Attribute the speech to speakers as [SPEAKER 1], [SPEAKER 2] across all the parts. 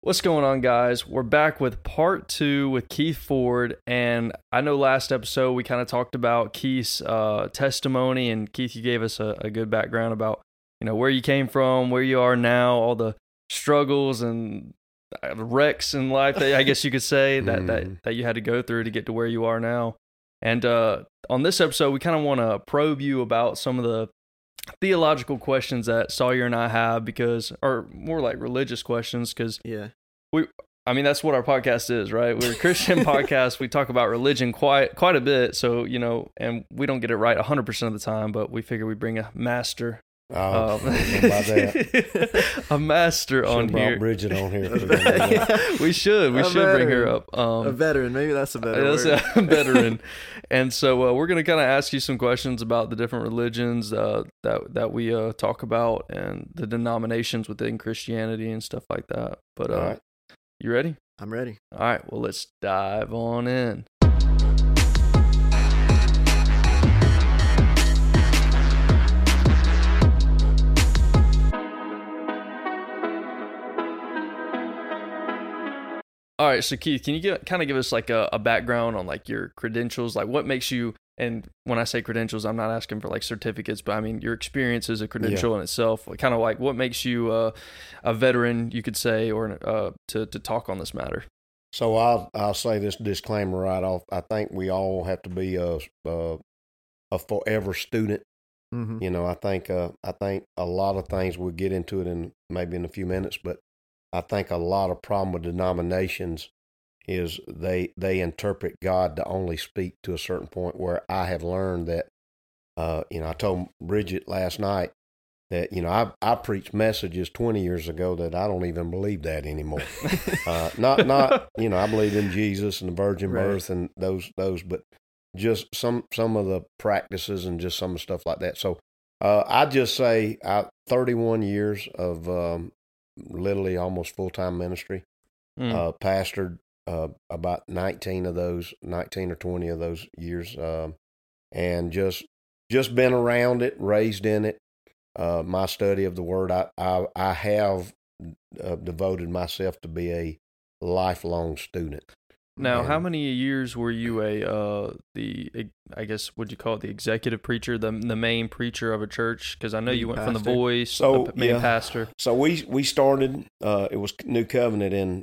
[SPEAKER 1] What's going on, guys? We're back with part 2 with Keith Ford, and I know last episode we kind of talked about Keith's testimony, and Keith, you gave us a good background about where you came from, where you are now, all the struggles and wrecks in life that I guess you could say that you had to go through to get to where you are now. And on this episode, we kind of want to probe you about some of the theological questions that Sawyer and I have, or more like religious questions, because that's what our podcast is, right? We're a Christian podcast. We talk about religion quite a bit, so and we don't get it right 100% of the time, but we figure we bring a master.
[SPEAKER 2] About that.
[SPEAKER 1] A master on here.
[SPEAKER 2] Brought Bridget on here.
[SPEAKER 1] We should bring her up.
[SPEAKER 3] A veteran, maybe that's a better word.
[SPEAKER 1] A veteran. And so we're going to kind of ask you some questions about the different religions that we talk about and the denominations within Christianity and stuff like that. But
[SPEAKER 2] all right.
[SPEAKER 1] You ready?
[SPEAKER 3] I'm ready.
[SPEAKER 1] All right. Well, let's dive on in. All right, so Keith, can you kind of give us like a background on like your credentials, like what makes you, and when I say credentials, I'm not asking for like certificates, but I mean your experience is a credential in itself, kind of like what makes you a veteran, you could say, or to talk on this matter.
[SPEAKER 2] So I'll say this disclaimer right off. I think we all have to be a forever student.
[SPEAKER 3] Mm-hmm.
[SPEAKER 2] I think a lot of things, we'll get into it maybe in a few minutes, but I think a lot of problem with denominations is they interpret God to only speak to a certain point, where I have learned that, I told Bridget last night that, I preached messages 20 years ago that I don't even believe that anymore. Not I believe in Jesus and the virgin birth and those, but just some of the practices and just some of the stuff like that. So I just say 31 years of literally almost full-time ministry. Pastored about 19 or 20 of those years, and just been around it, raised in it. My study of the Word, I have devoted myself to be a lifelong student.
[SPEAKER 1] Now, how many years were you I guess, would you call it the executive preacher, the main preacher of a church? Because I know you went from the voice, the main pastor.
[SPEAKER 2] So we started, it was New Covenant in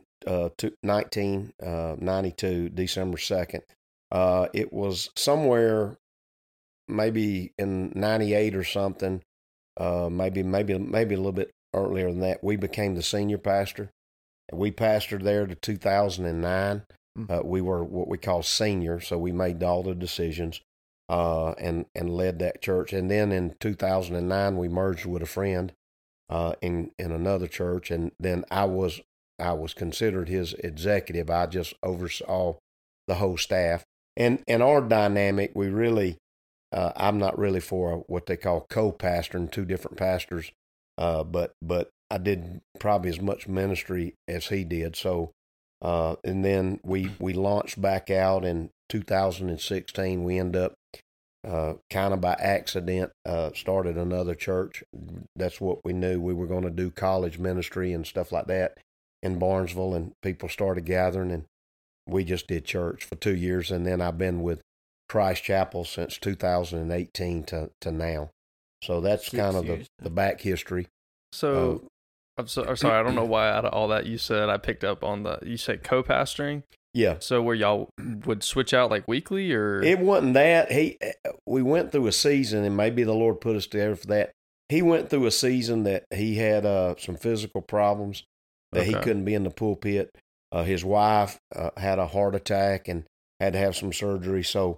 [SPEAKER 2] 1992, December 2nd. It was somewhere maybe in 98 or something, maybe a little bit earlier than that, we became the senior pastor. We pastored there to 2009. We were what we call senior, so we made all the decisions and led that church. And then in 2009, we merged with a friend in another church, and then I was considered his executive. I just oversaw the whole staff. And our dynamic, we really, I'm not really for what they call co-pastoring, two different pastors, but I did probably as much ministry as he did. So. And then we launched back out in 2016. We ended up kind of by accident started another church. That's what we knew. We were going to do college ministry and stuff like that in Barnesville, and people started gathering, and we just did church for 2 years. And then I've been with Christ Chapel since 2018 to now. So that's kind of the back history.
[SPEAKER 1] So I'm sorry, I don't know why out of all that you said, I picked up on you said co-pastoring?
[SPEAKER 2] Yeah.
[SPEAKER 1] So where y'all would switch out like weekly, or?
[SPEAKER 2] It wasn't that. We went through a season, and maybe the Lord put us together for that. He went through a season that he had some physical problems that he couldn't be in the pulpit. His wife had a heart attack and had to have some surgery. So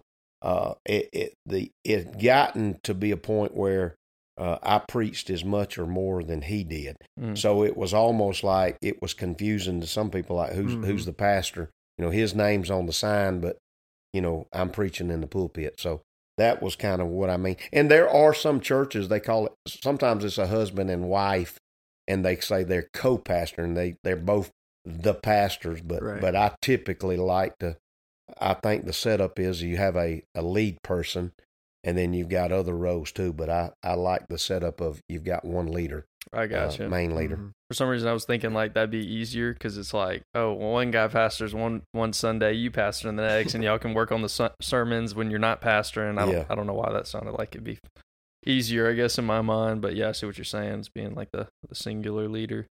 [SPEAKER 2] it gotten to be a point where I preached as much or more than he did. So it was almost like it was confusing to some people, like who's the pastor? His name's on the sign, but I'm preaching in the pulpit. So that was kind of what I mean. And there are some churches, they call it, sometimes it's a husband and wife, and they say they're co-pastor, and they're both the pastors. But I typically I think the setup is you have a lead person, and then you've got other roles too, but I like the setup of you've got one leader.
[SPEAKER 1] I got you.
[SPEAKER 2] main leader.
[SPEAKER 3] Mm-hmm.
[SPEAKER 1] For some reason, I was thinking like that'd be easier because it's like, oh, well, one guy pastors one Sunday, you pastor in the next, and y'all can work on the sermons when you're not pastoring. I don't know why that sounded like it'd be easier, I guess, in my mind. But yeah, I see what you're saying. It's being like the singular leader.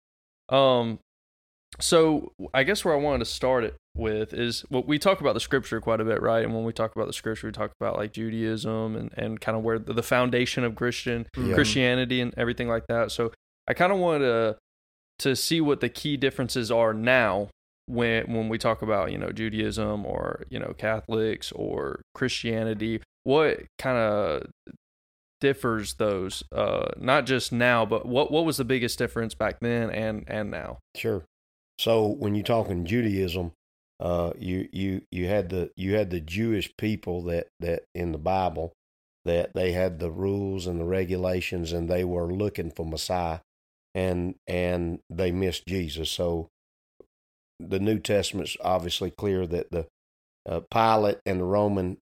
[SPEAKER 1] So I guess where I wanted to start it with is, well, we talk about the scripture quite a bit, right? And when we talk about the scripture, we talk about like Judaism and kind of where the foundation of Christianity and everything like that. So I kind of wanted to see what the key differences are now when we talk about, Judaism or, Catholics or Christianity. What kind of differs those, not just now, but what was the biggest difference back then and now?
[SPEAKER 2] Sure. So when you're talking Judaism, you had the Jewish people that in the Bible, that they had the rules and the regulations, and they were looking for Messiah, and they missed Jesus. So the New Testament's obviously clear that the Pilate and the Roman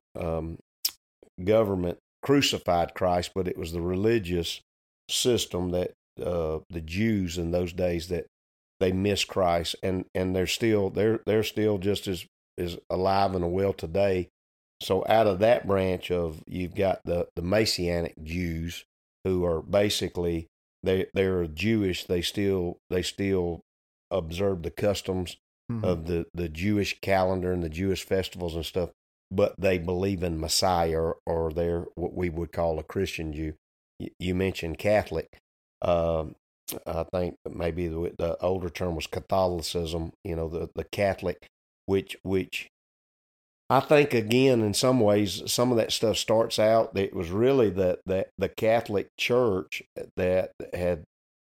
[SPEAKER 2] government crucified Christ, but it was the religious system that the Jews in those days that they missed Christ, and they're still just as alive and well today. So out of that branch of, you've got the Messianic Jews, who are basically they're Jewish. They still observe the customs of the Jewish calendar and the Jewish festivals and stuff, but they believe in Messiah, or they're what we would call a Christian Jew. You mentioned Catholic. I think maybe the older term was Catholicism, the Catholic, which I think, again, in some ways, some of that stuff starts out that it was really the Catholic Church that had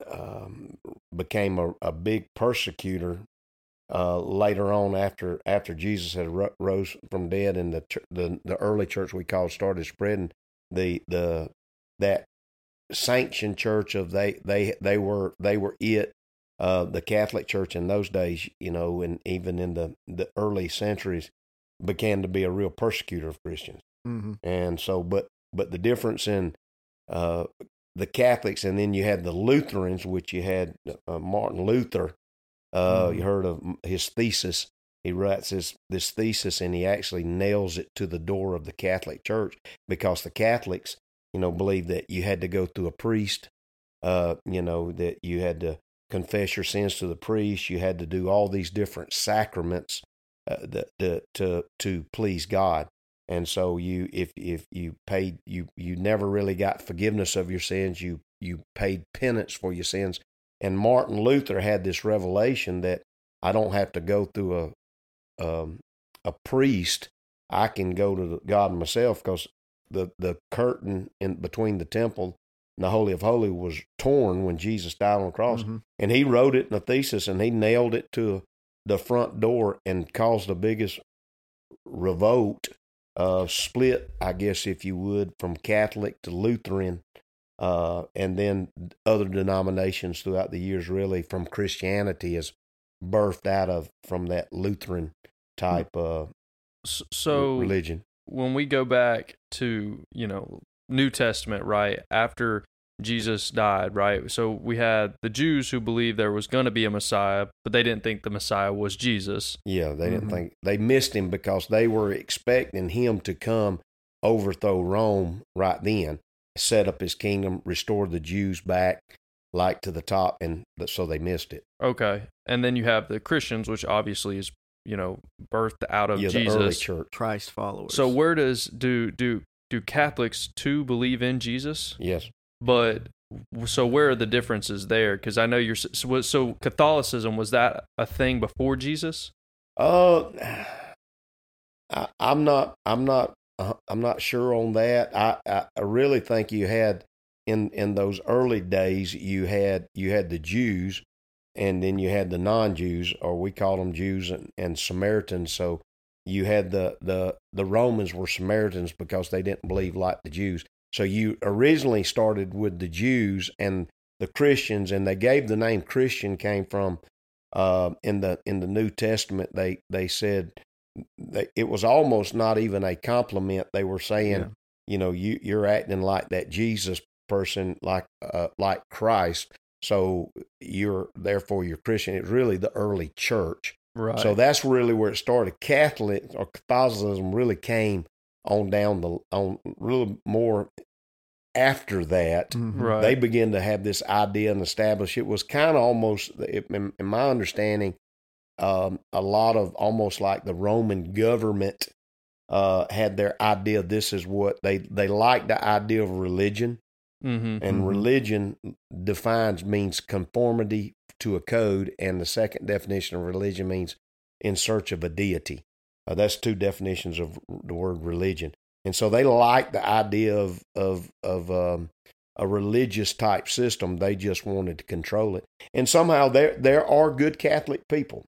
[SPEAKER 2] became a big persecutor later on after Jesus had rose from dead, and the early church we call started spreading that sanctioned church of they were it, the Catholic Church in those days, and even in the early centuries began to be a real persecutor of Christians. And so, but the difference in the Catholics, and then you had the Lutherans, which you had Martin Luther. You heard of his thesis. He writes this thesis, and he actually nails it to the door of the Catholic Church, because the Catholics, believe that you had to go through a priest, that you had to confess your sins to the priest. You had to do all these different sacraments to please God. And so if you paid, you never really got forgiveness of your sins. You paid penance for your sins. And Martin Luther had this revelation that I don't have to go through a priest. I can go to God myself, because the curtain in between the temple and the Holy of Holies was torn when Jesus died on the cross. And he wrote it in a thesis, and he nailed it to the front door and caused the biggest revolt, split, I guess, if you would, from Catholic to Lutheran, and then other denominations throughout the years, really, from Christianity, is birthed from that Lutheran type religion.
[SPEAKER 1] When we go back to, New Testament, right, after Jesus died, right? So we had the Jews who believed there was going to be a Messiah, but they didn't think the Messiah was Jesus.
[SPEAKER 2] Yeah, they didn't think, they missed him because they were expecting him to come overthrow Rome right then, set up his kingdom, restore the Jews back like to the top, and so they missed it.
[SPEAKER 1] Okay. And then you have the Christians, which obviously is, birthed out of Jesus.
[SPEAKER 2] The early church.
[SPEAKER 3] Christ followers.
[SPEAKER 1] So where do Catholics too believe in Jesus?
[SPEAKER 2] Yes.
[SPEAKER 1] But so where are the differences there? Because I know so Catholicism, was that a thing before Jesus?
[SPEAKER 2] I'm not sure on that. I really think you had in those early days you had the Jews, and then you had the non-Jews, or we call them Jews and Samaritans. So you had the Romans were Samaritans because they didn't believe like the Jews. So you originally started with the Jews and the Christians, and they gave the name Christian came from in the New Testament. They said it was almost not even a compliment. They were saying, you're acting like that Jesus person, like Christ. so therefore you're Christian. It's really the early church.
[SPEAKER 1] Right.
[SPEAKER 2] So that's really where it started. Catholic or Catholicism really came on really more after that.
[SPEAKER 3] Mm-hmm.
[SPEAKER 1] Right.
[SPEAKER 2] They began to have this idea and establish. It was kind of almost, in my understanding, a lot of almost like the Roman government had their idea. This is what they liked, the idea of religion.
[SPEAKER 1] Mm-hmm.
[SPEAKER 2] And religion means conformity to a code, and the second definition of religion means in search of a deity. That's two definitions of the word religion. And so they liked the idea of a religious type system. They just wanted to control it. And somehow there are good Catholic people.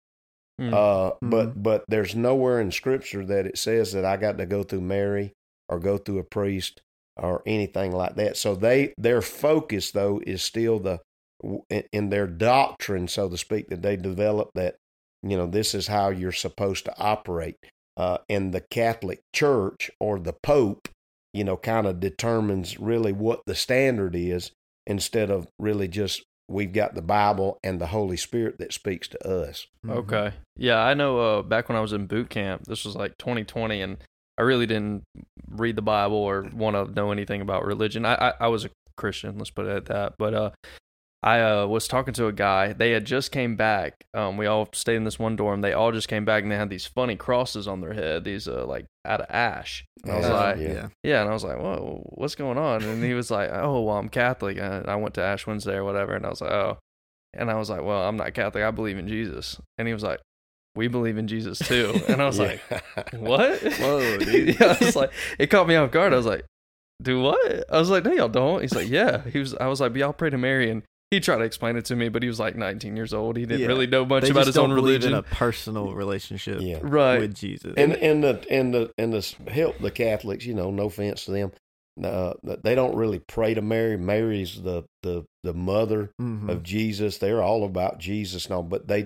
[SPEAKER 2] But there's nowhere in Scripture that it says that I got to go through Mary or go through a priest or anything like that. So their focus, though, is still in their doctrine, so to speak, that they developed, that, this is how you're supposed to operate. And the Catholic Church or the Pope, kind of determines really what the standard is, instead of really just we've got the Bible and the Holy Spirit that speaks to us.
[SPEAKER 1] Okay. Yeah, I know back when I was in boot camp, this was like 2020, and I really didn't read the Bible or want to know anything about religion. I was a Christian, let's put it at that. But I was talking to a guy. They had just came back. We all stayed in this one dorm. They all just came back, and they had these funny crosses on their head, these like out of ash. And I was like, yeah. And I was like, whoa, what's going on? And he was like, oh, well, I'm Catholic. I went to Ash Wednesday or whatever. And I was like, oh. And I was like, well, I'm not Catholic. I believe in Jesus. And he was like, we believe in Jesus too. And I was like, what?
[SPEAKER 3] Whoa, dude.
[SPEAKER 1] I was like, it caught me off guard. I was like, do what? I was like, no, y'all don't. He's like, yeah. I was like, but y'all pray to Mary. And he tried to explain it to me, but he was like 19 years old. He didn't really know much about his own religion.
[SPEAKER 3] In a personal relationship with Jesus.
[SPEAKER 2] And the help the Catholics, no offense to them, they don't really pray to Mary. Mary's the mother of Jesus. They're all about Jesus now, but they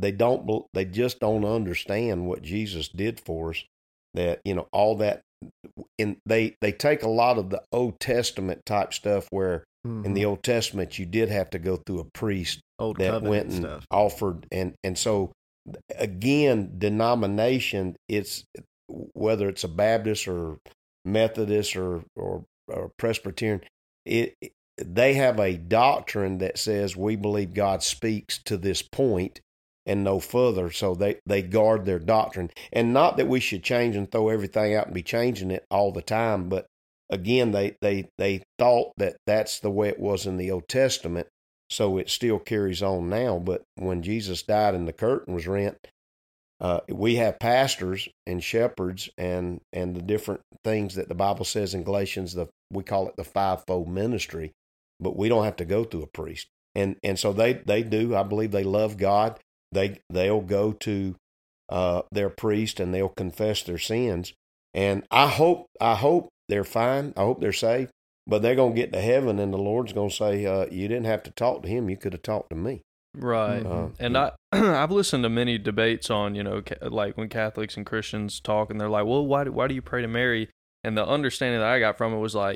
[SPEAKER 2] just don't understand what Jesus did for us. That all that, and they take a lot of the Old Testament type stuff where in the Old Testament you did have to go through a priest that went and stuff. Offered, and so again, denomination, it's whether it's a Baptist or Methodist or Presbyterian, they have a doctrine that says we believe God speaks to this point and no further, so they guard their doctrine. And not that we should change and throw everything out and be changing it all the time, but again, they thought that that's the way it was in the Old Testament, so it still carries on now. But when Jesus died and the curtain was rent, we have pastors and shepherds and the different things that the Bible says in Galatians, we call it the fivefold ministry, but we don't have to go through a priest. And so they do, I believe they love God. They'll go to their priest and they'll confess their sins. And I hope they're fine. I hope they're safe. But they're going to get to heaven and the Lord's going to say, you didn't have to talk to him. You could have talked to me.
[SPEAKER 1] Right. And I've listened to many debates on, like when Catholics and Christians talk and they're like, well, why do you pray to Mary? And the understanding that I got from it was like,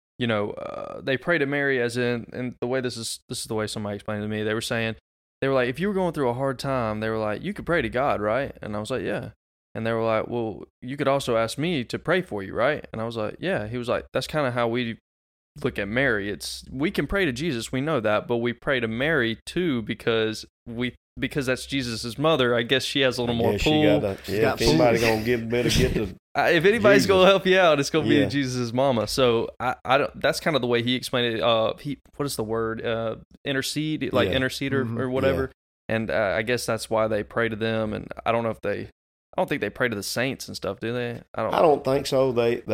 [SPEAKER 1] they pray to Mary as in, and the way this is the way somebody explained it to me. They were like, if you were going through a hard time, they were like, you could pray to God, right? And I was like, yeah. And they were like, well, you could also ask me to pray for you, right? And I was like, yeah. He was like, that's kind of how we look at Mary. We can pray to Jesus, we know that, but we pray to Mary too because that's Jesus' mother. I guess she has a little more pull.
[SPEAKER 2] If anybody's gonna better get the
[SPEAKER 1] if anybody's gonna help you out, it's gonna be Jesus' mama. So I don't. That's kind of the way he explained it. What is the word? Intercede, interceder or whatever. Yeah. And I guess that's why they pray to them. And I don't know if I don't think they pray to the saints and stuff, do they?
[SPEAKER 2] I don't think so.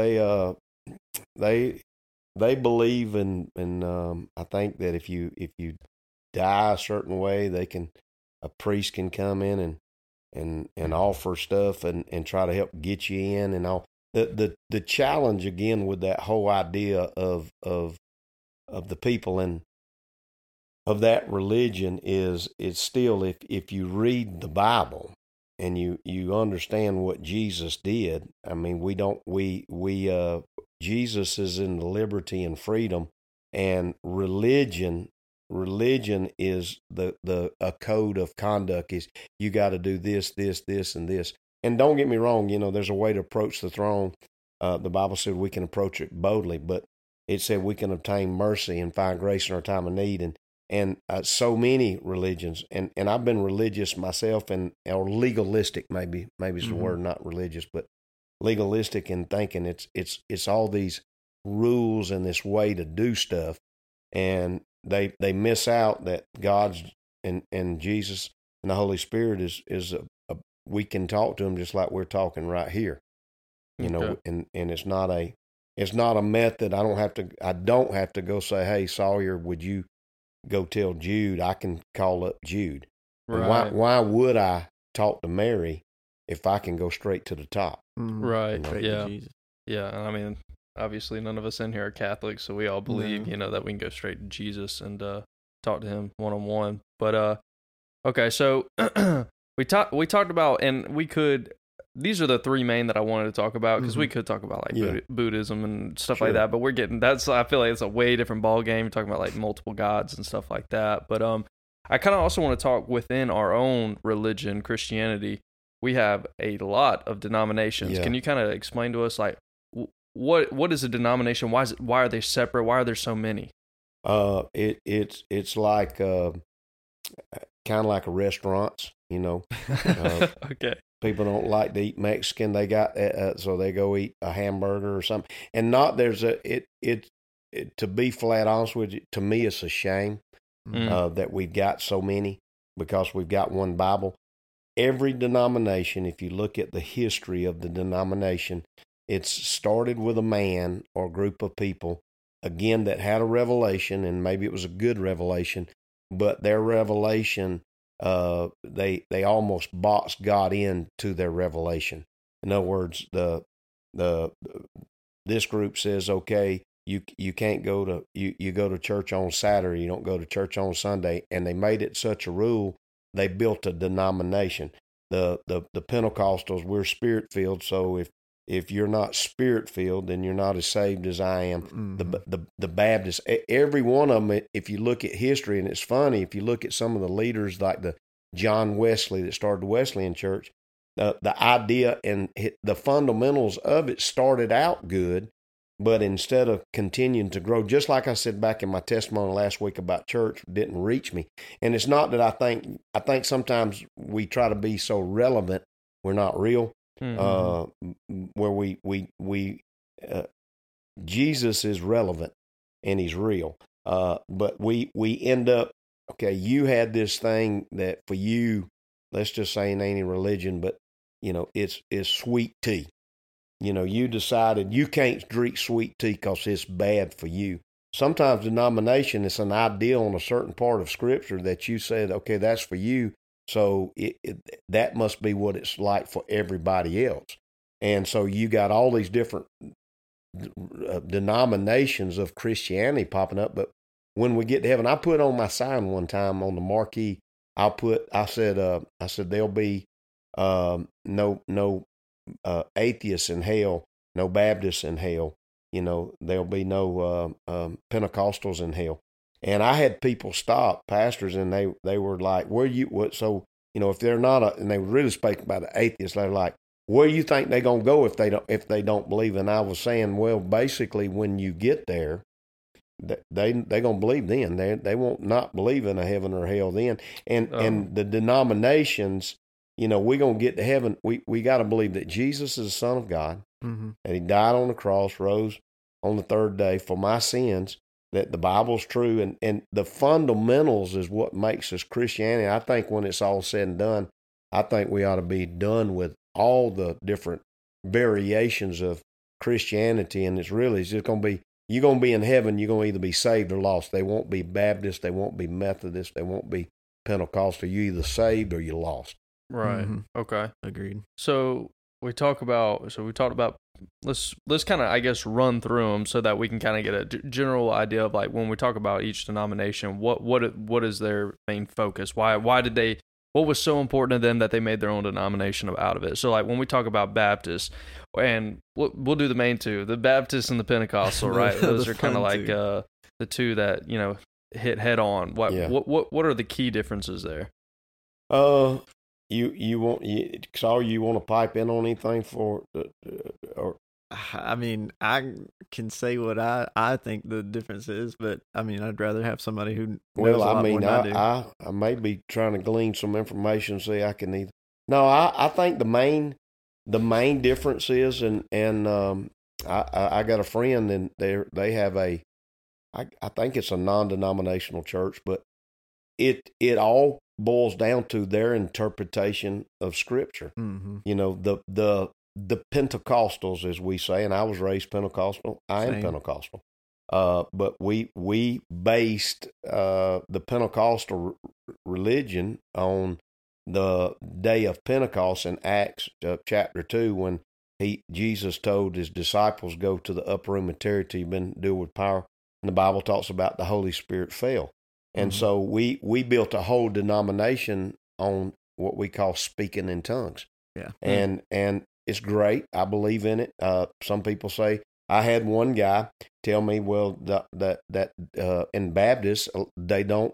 [SPEAKER 2] They believe in I think that if you die a certain way, a priest can come in and offer stuff and try to help get you in and all. The challenge again with that whole idea of the people and of that religion is it's still if you read the Bible and you understand what Jesus did. I mean, Jesus is in liberty and freedom, and religion religion is a code of conduct. Is you got to do this, this, this, and this. And don't get me wrong, there's a way to approach the throne. The Bible said we can approach it boldly, but it said we can obtain mercy and find grace in our time of need. And so many religions, and I've been religious myself, or legalistic maybe is the word, not religious, but legalistic in thinking it's all these rules and this way to do stuff, and they miss out that God's and Jesus and the Holy Spirit is we can talk to them just like we're talking right here, and it's not a method. I don't have to go say, hey, Sawyer, would you go tell Jude? I can call up Jude. Right. Why would I talk to Mary if I can go straight to the top?
[SPEAKER 1] Right. Yeah. Yeah. I mean, obviously none of us in here are Catholics, so we all believe, that we can go straight to Jesus and talk to him one-on-one. But okay, so we talked about, and these are the three main that I wanted to talk about, because we could talk about like Buddhism and stuff like that, but I feel like it's a way different ball game. You're talking about like multiple gods and stuff like that. But I kind of also want to talk within our own religion, Christianity. We have a lot of denominations. Yeah. Can you kind of explain to us like what is a denomination? Why are they separate? Why are there so many?
[SPEAKER 2] It's like kind of like a restaurants,
[SPEAKER 1] Okay.
[SPEAKER 2] People don't like to eat Mexican. They got so they go eat a hamburger or something. And to be flat honest with you, to me it's a shame that we've got so many, because we've got one Bible. Every denomination, if you look at the history of the denomination, it's started with a man or group of people, again, that had a revelation, and maybe it was a good revelation, but their revelation, they almost boxed God into their revelation. In other words, this group says, okay, you can't go to you go to church on Saturday, you don't go to church on Sunday, and they made it such a rule. They built a denomination. The Pentecostals, we're spirit filled, so if you're not spirit filled, then you're not as saved as I am. The Baptists, every one of them, if you look at history, and it's funny, if you look at some of the leaders like the John Wesley that started the Wesleyan Church, the idea and the fundamentals of it started out good, but instead of continuing to grow, just like I said back in my testimony last week about church, didn't reach me. And it's not that I think sometimes we try to be so relevant, we're not real. Where we Jesus is relevant and he's real. But we end up, okay, you had this thing that for you, let's just say in any religion, but it's sweet tea. You decided you can't drink sweet tea because it's bad for you. Sometimes denomination is an ideal on a certain part of Scripture that you said, okay, that's for you. So that must be what it's like for everybody else. And so you got all these different denominations of Christianity popping up. But when we get to heaven, I put on my sign one time on the marquee, I said there'll be no atheists in hell, no Baptists in hell, there'll be no Pentecostals in hell. And I had people stop, pastors, and they were like, where you, what? So, if they're not and they really spoke about the atheists, they're like, where you think they're going to go if they don't believe? And I was saying, well, basically when you get there, they're going to believe then. They won't not believe in a heaven or hell then. And the denominations, we're going to get to heaven. We got to believe that Jesus is the Son of God, that he died on the cross, rose on the third day for my sins, that the Bible's true, and the fundamentals is what makes us Christianity. I think when it's all said and done, I think we ought to be done with all the different variations of Christianity, and it's just going to be, you're going to be in heaven, you're going to either be saved or lost. They won't be Baptist, they won't be Methodist, they won't be Pentecostal. You're either saved or you're lost.
[SPEAKER 1] Right. Okay.
[SPEAKER 3] Agreed.
[SPEAKER 1] So we talked about, let's kind of, I guess, run through them so that we can kind of get a general idea of like when we talk about each denomination, what is their main focus? Why what was so important to them that they made their own denomination out of it? So like when we talk about Baptists, and we'll do the main two, the Baptist and the Pentecostal, right? Those are kind of like the two that, hit head on. What are the key differences there?
[SPEAKER 2] You want to pipe in on anything for or?
[SPEAKER 3] I mean, I can say what I think the difference is, but I mean, I'd rather have somebody who knows a lot more than I do.
[SPEAKER 2] I may be trying to glean some information, see I can either. No, I think the main difference is, and I got a friend, and they have I think it's a non-denominational church, but it all boils down to their interpretation of Scripture.
[SPEAKER 3] Mm-hmm.
[SPEAKER 2] You know, the Pentecostals, as we say, and I was raised Pentecostal. I am Pentecostal. But we based the Pentecostal religion on the day of Pentecost in Acts chapter 2, when Jesus told his disciples, go to the upper room and tarry till you've been endued with power. And the Bible talks about the Holy Spirit fell. And so we built a whole denomination on what we call speaking in tongues.
[SPEAKER 3] Yeah.
[SPEAKER 2] And it's great. I believe in it. Some people say, I had one guy tell me, well, that in Baptists, they don't,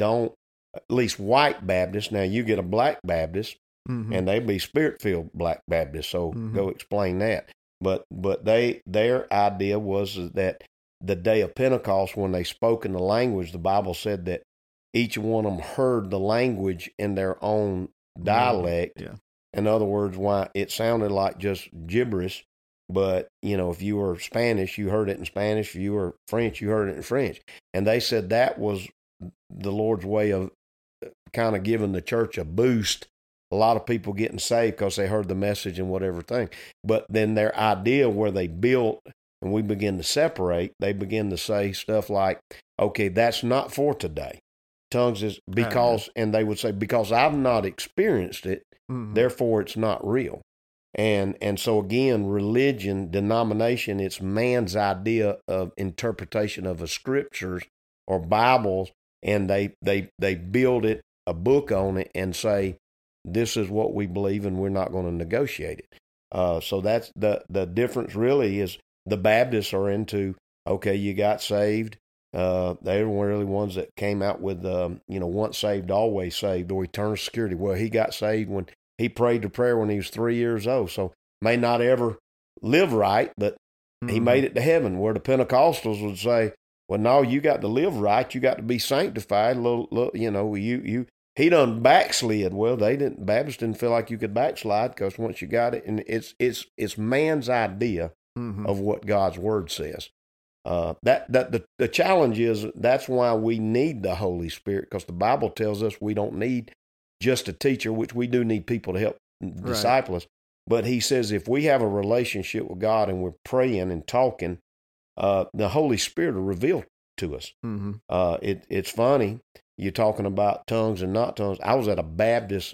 [SPEAKER 2] at least white Baptists. Now you get a black Baptist, and they be Spirit-filled black Baptists. So go explain that. But their idea was that the day of Pentecost, when they spoke in the language, the Bible said that each one of them heard the language in their own dialect.
[SPEAKER 3] Yeah.
[SPEAKER 2] In other words, why it sounded like just gibberish, but, you know, if you were Spanish, you heard it in Spanish. If you were French, you heard it in French. And they said that was the Lord's way of kind of giving the church a boost. A lot of people getting saved because they heard the message and whatever thing. But then their idea where they built and we begin to separate, they begin to say stuff like, okay, that's not for today. Tongues is because, and they would say, because I've not experienced it, therefore it's not real. And so again, religion, denomination, it's man's idea of interpretation of a scriptures or Bibles, and they build it, a book on it, and say, this is what we believe and we're not going to negotiate it. So that's the difference really is the Baptists are into, okay, you got saved. They were really ones that came out with, once saved, always saved, or eternal security. Well, he got saved when he prayed the prayer when he was 3 years old. So may not ever live right, but he made it to heaven. Where the Pentecostals would say, well, no, you got to live right. You got to be sanctified. He done backslid. Well, Baptists didn't feel like you could backslide because once you got it, and it's man's idea of what God's word says. The challenge is that's why we need the Holy Spirit, because the Bible tells us we don't need just a teacher, which we do need people to help disciple us. But he says if we have a relationship with God and we're praying and talking, the Holy Spirit will reveal to us. It's funny, you're talking about tongues and not tongues. I was at a Baptist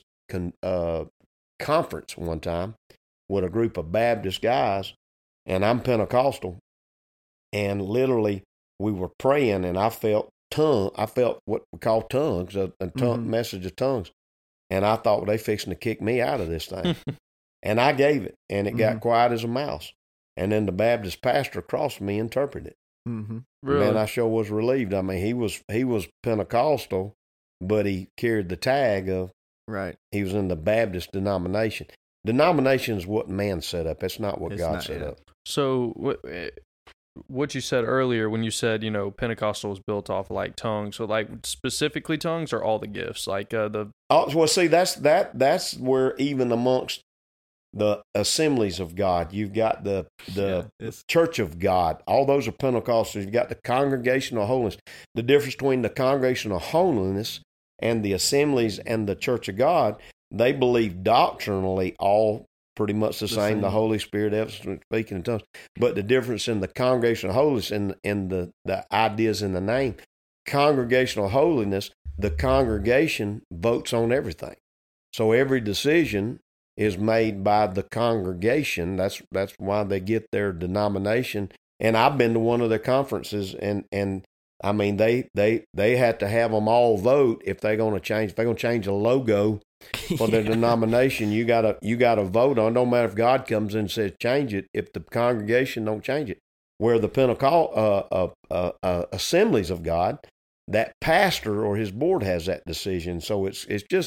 [SPEAKER 2] conference one time with a group of Baptist guys, and I'm Pentecostal. And literally, we were praying, and I felt what we call tongues, a message of tongues. And I thought, well, they fixing to kick me out of this thing. And I gave it, and it got quiet as a mouse. And then the Baptist pastor across from me interpreted it.
[SPEAKER 1] Really?
[SPEAKER 2] Man, I sure was relieved. I mean, he was Pentecostal, but he carried the tag of he was in the Baptist denomination. Denomination is what man set up. It's not what God set up.
[SPEAKER 1] So what you said earlier when you said, Pentecostal was built off like tongues, so like specifically tongues or all the gifts, like
[SPEAKER 2] well, see, that's where even amongst the assemblies of God, you've got the Church of God. All those are Pentecostals. You've got the congregational holiness. The difference between the congregational holiness and the assemblies and the Church of God, they believe doctrinally all pretty much the same. The Holy Spirit, evidence speaking in tongues. But the difference in the congregational holiness and the ideas in the name, congregational holiness, the congregation votes on everything. So every decision is made by the congregation. That's why they get their denomination. And I've been to one of their conferences, and I mean they had to have them all vote if they're going to change. If they're going to change the logo for their denomination, you gotta vote on it. Don't matter if God comes in and says change it, if the congregation don't change it. Where the Pentecostal assemblies of God, that pastor or his board has that decision. So it's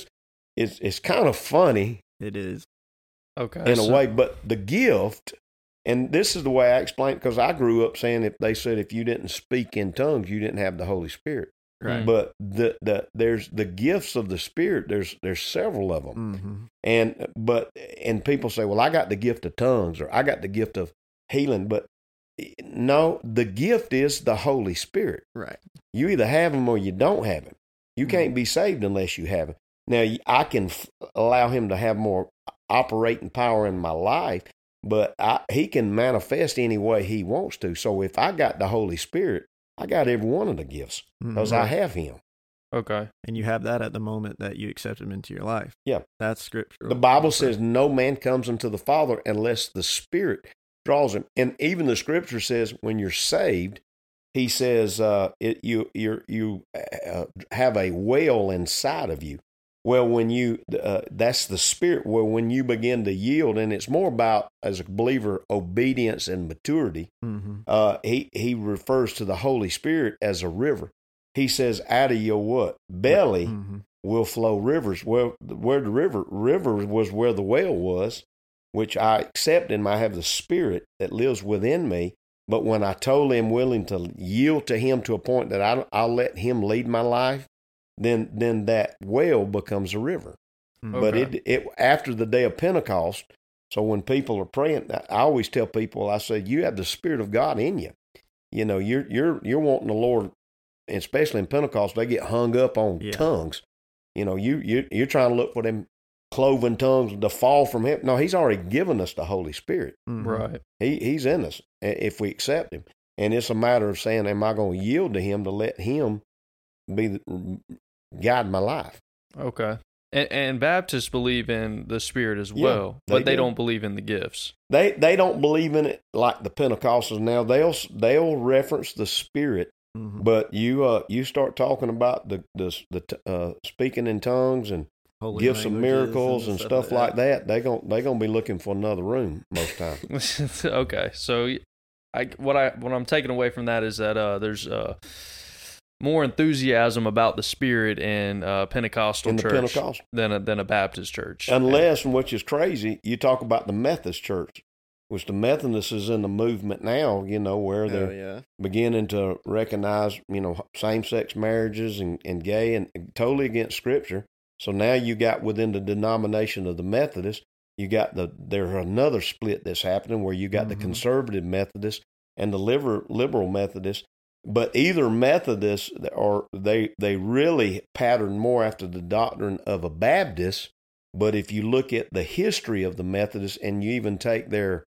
[SPEAKER 2] kind of funny.
[SPEAKER 3] It is.
[SPEAKER 1] Okay.
[SPEAKER 2] In a way, but the gift, and this is the way I explain it, because I grew up saying if you didn't speak in tongues, you didn't have the Holy Spirit.
[SPEAKER 3] Right.
[SPEAKER 2] But there's the gifts of the Spirit. There's several of them, and people say, well, I got the gift of tongues or I got the gift of healing, but no, the gift is the Holy Spirit.
[SPEAKER 3] Right.
[SPEAKER 2] You either have him or you don't have him. You can't be saved unless you have him. Now, I can allow him to have more operating power in my life, but he can manifest any way he wants to. So if I got the Holy Spirit, I got every one of the gifts because I have him.
[SPEAKER 1] Okay.
[SPEAKER 3] And you have that at the moment that you accept him into your life.
[SPEAKER 2] Yeah.
[SPEAKER 3] That's scriptural.
[SPEAKER 2] The Bible says no man comes unto the Father unless the Spirit draws him. And even the scripture says when you're saved, he says you have a well inside of you. Well, when that's the Spirit. Well, when you begin to yield, and it's more about, as a believer, obedience and maturity. He refers to the Holy Spirit as a river. He says, out of your what? Belly will flow rivers. Well, where the river was where the well was, which I accept, and I have the Spirit that lives within me. But when I totally am willing to yield to him to a point that I'll let him lead my life, then that well becomes a river. But it after the day of Pentecost, so when people are praying, I always tell people, I say, you have the Spirit of God in you. You know, you're wanting the Lord, especially in Pentecost, they get hung up on tongues. You know, you're trying to look for them cloven tongues to fall from heaven. No, he's already given us the Holy Spirit.
[SPEAKER 1] Right.
[SPEAKER 2] He's in us if we accept him. And it's a matter of saying, am I going to yield to him to let him guide my life?
[SPEAKER 1] Okay. And Baptists believe in the Spirit as well, but they don't believe in the gifts.
[SPEAKER 2] They don't believe in it like the Pentecostals now. They'll reference the Spirit, but you start talking about the speaking in tongues and
[SPEAKER 3] Holy
[SPEAKER 2] gifts of miracles and stuff like that. They're gonna be looking for another room most times.
[SPEAKER 1] Okay, so what I'm taking away from that is that there's more enthusiasm about the Spirit in Pentecostal church than a Baptist church.
[SPEAKER 2] Unless, and which is crazy, you talk about the Methodist church, which the Methodists is in the movement now, you know, where they're beginning to recognize, you know, same-sex marriages and gay and totally against Scripture. So now you got within the denomination of the Methodists, there's another split that's happening where you got the conservative Methodists and the liberal Methodists. But either Methodists, or they really pattern more after the doctrine of a Baptist. But if you look at the history of the Methodists and you even take their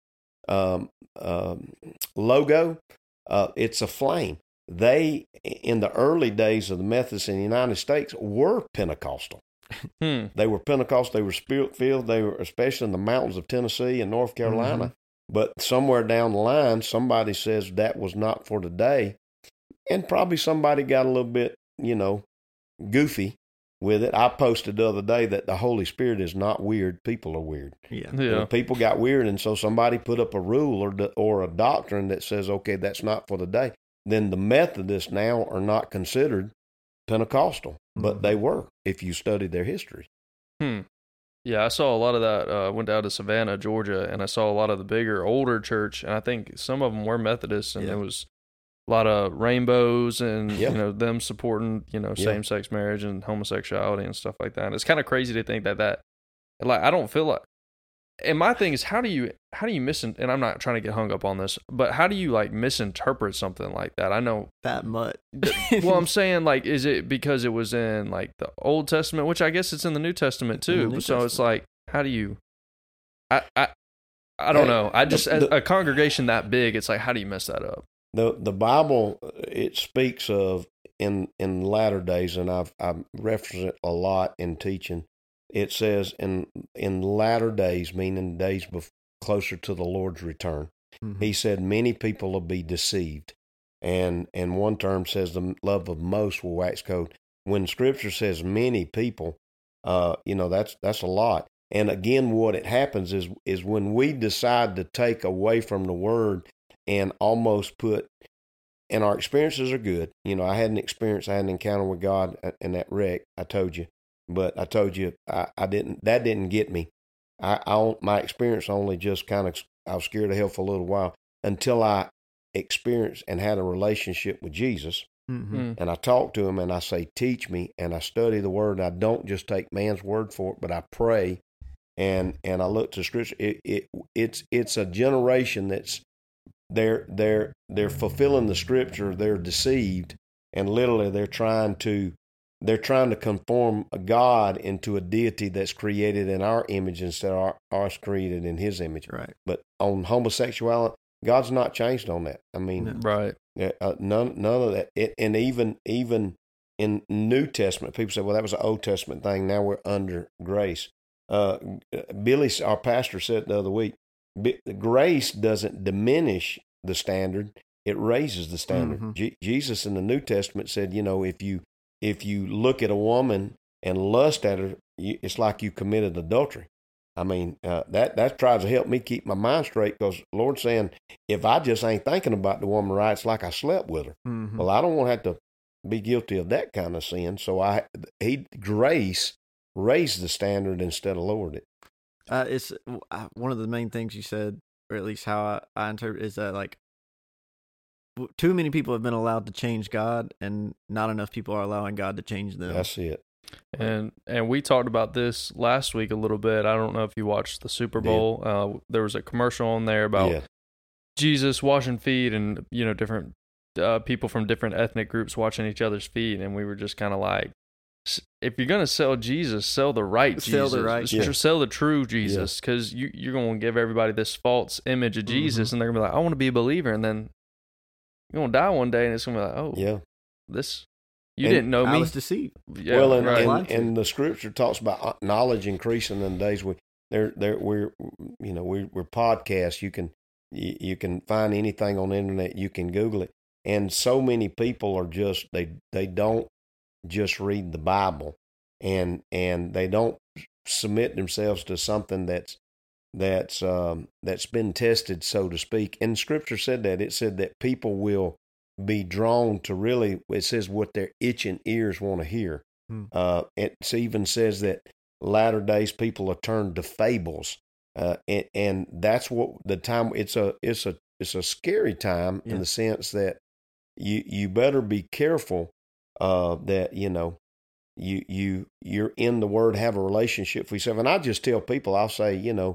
[SPEAKER 2] logo, it's a flame. They, in the early days of the Methodists in the United States, were Pentecostal. They were Pentecostal. They were Spirit-filled. They were, especially in the mountains of Tennessee and North Carolina. But somewhere down the line, somebody says that was not for today. And probably somebody got a little bit, you know, goofy with it. I posted the other day that the Holy Spirit is not weird. People are weird.
[SPEAKER 3] Yeah.
[SPEAKER 2] You know, people got weird, and so somebody put up a rule or a doctrine that says, okay, that's not for the day. Then the Methodists now are not considered Pentecostal, but they were, if you studied their history.
[SPEAKER 1] Yeah, I saw a lot of that. Went down to Savannah, Georgia, and I saw a lot of the bigger, older church, and I think some of them were Methodists, and there was a lot of rainbows and you know, them supporting, you know, same-sex marriage and homosexuality and stuff like that. And it's kind of crazy to think that like, I don't feel like, and my thing is, how do you and I'm not trying to get hung up on this, but how do you like misinterpret something like that? I know
[SPEAKER 3] that much.
[SPEAKER 1] Well, I'm saying, like, is it because it was in like the Old Testament, which I guess it's in the New Testament too. It's like, how do you, I don't know. I just, as a congregation that big, it's like, how do you mess that up?
[SPEAKER 2] The Bible, it speaks of in latter days, and I've referenced it a lot in teaching. It says in latter days, meaning days closer to the Lord's return. He said many people will be deceived, and one term says the love of most will wax cold. When Scripture says many people, you know, that's a lot. And again, what it happens is when we decide to take away from the Word and almost put and our experiences are good. You know, I had an encounter with God in that wreck. I told you, but I told you I didn't. That didn't get me. My experience only just kind of. I was scared of hell for a little while until I experienced and had a relationship with Jesus.
[SPEAKER 3] Mm-hmm.
[SPEAKER 2] And I talk to him and I say, teach me, and I study the word. I don't just take man's word for it, but I pray and I look to Scripture. It's a generation that's they're fulfilling the Scripture. They're deceived, and literally they're trying to conform a God into a deity that's created in our image instead of ours created in His image.
[SPEAKER 3] Right.
[SPEAKER 2] But on homosexuality, God's not changed on that. I mean,
[SPEAKER 1] right.
[SPEAKER 2] None of that. And even in New Testament, people say, well, that was an Old Testament thing. Now we're under grace. Billy, our pastor, said the other week, grace doesn't diminish the standard. It raises the standard.
[SPEAKER 3] Mm-hmm.
[SPEAKER 2] Jesus in the New Testament said, you know, if you look at a woman and lust at her, it's like you committed adultery. I mean, that tries to help me keep my mind straight, because the Lord's saying, if I just ain't thinking about the woman right, it's like I slept with her.
[SPEAKER 3] Mm-hmm.
[SPEAKER 2] Well, I don't want to have to be guilty of that kind of sin. So grace raised the standard instead of lowered it.
[SPEAKER 3] It's one of the main things you said, or at least how I interpret, is that like too many people have been allowed to change God, and not enough people are allowing God to change them.
[SPEAKER 2] That's it.
[SPEAKER 1] And we talked about this last week a little bit. I don't know if you watched the Super Bowl. There was a commercial on there about Jesus washing feet, and different people from different ethnic groups washing each other's feet, and we were just kind of like, if you're gonna sell Jesus, sell the right Jesus, sell the true Jesus, because you're gonna give everybody this false image of Jesus, and they're gonna be like, I want to be a believer, and then you're gonna die one day, and it's gonna be like, oh, this. You didn't know me.
[SPEAKER 3] I was deceived.
[SPEAKER 2] Yeah, well, and the Scripture talks about knowledge increasing in the days. We're podcasts. You can find anything on the internet. You can Google it, and so many people are just they don't just read the Bible, and they don't submit themselves to something that's been tested, so to speak. And Scripture said that. It said that people will be drawn to really, it says, what their itching ears want to hear. It even says that latter days people are turned to fables, and that's what the time. It's a scary time in the sense that you better be careful that you're in the Word, have a relationship with yourself. And I just tell people, I'll say,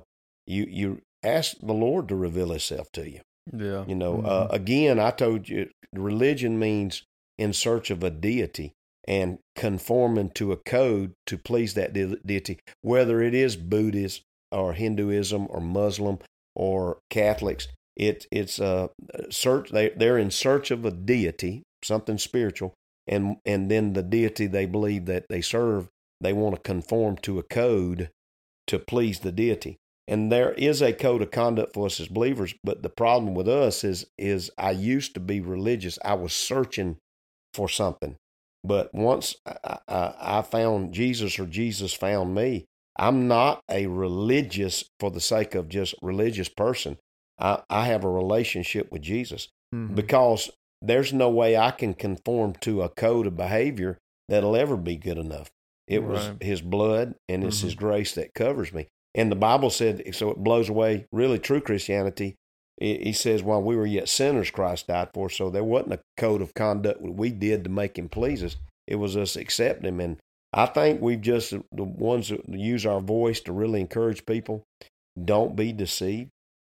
[SPEAKER 2] you ask the Lord to reveal Himself to you.
[SPEAKER 1] Yeah.
[SPEAKER 2] Again, I told you, religion means in search of a deity and conforming to a code to please that deity, whether it is Buddhist or Hinduism or Muslim or Catholics. It's a search. They're in search of a deity, something spiritual, and then the deity they believe that they serve, they want to conform to a code to please the deity. And there is a code of conduct for us as believers, but the problem with us is I used to be religious. I was searching for something. But once I found Jesus, or Jesus found me, I'm not a religious for the sake of just religious person. I have a relationship with Jesus, because there's no way I can conform to a code of behavior that'll ever be good enough. It was His blood, and it's His grace that covers me. And the Bible said, so it blows away really true Christianity. He says, while we were yet sinners, Christ died for us. So there wasn't a code of conduct we did to make Him please us. It was us accepting Him. And I think we've just, the ones that use our voice to really encourage people, don't be deceived.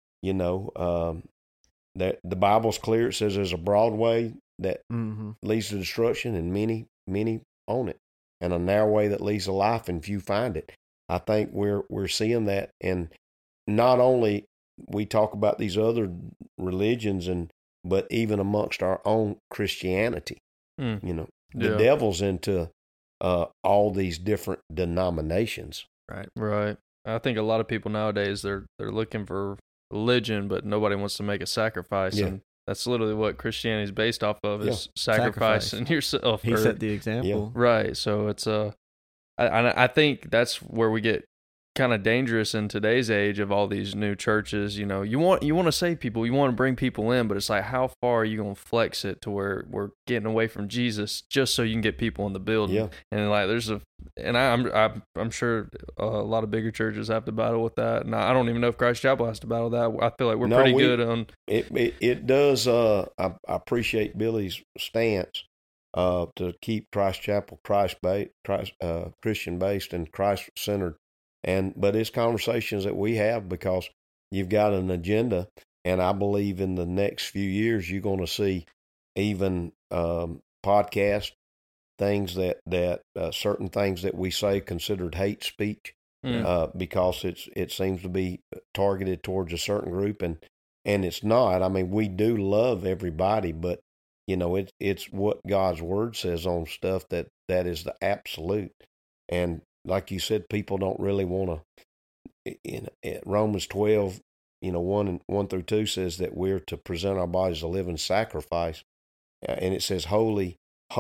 [SPEAKER 2] That the Bible's clear. It says there's a broad way that leads to destruction, and many, many on it, and a narrow way that leads to life, and few find it. I think we're seeing that, and not only we talk about these other religions, but even amongst our own Christianity, the devil's into all these different denominations.
[SPEAKER 1] Right. I think a lot of people nowadays they're looking for religion, but nobody wants to make a sacrifice, and that's literally what Christianity is based off of: is sacrificing yourself.
[SPEAKER 3] He set the example,
[SPEAKER 1] right? So it's I think that's where we get kind of dangerous in today's age of all these new churches. You want to save people, you want to bring people in, but it's like, how far are you going to flex it to where we're getting away from Jesus just so you can get people in the building?
[SPEAKER 2] Yeah.
[SPEAKER 1] And like I'm sure a lot of bigger churches have to battle with that, and I don't even know if Christ Chapel has to battle that. I feel like we're pretty good on
[SPEAKER 2] it. It does. I appreciate Billy's stance to keep Christ Chapel Christian based and Christ centered. But it's conversations that we have because you've got an agenda, and I believe in the next few years you're going to see even podcast things that certain things that we say considered hate speech because it seems to be targeted towards a certain group, and it's not. I mean, we do love everybody, but it's what God's word says on stuff that is the absolute. And like you said, people don't really want to. In Romans 12, 1-2 says that we're to present our bodies a living sacrifice, and it says holy,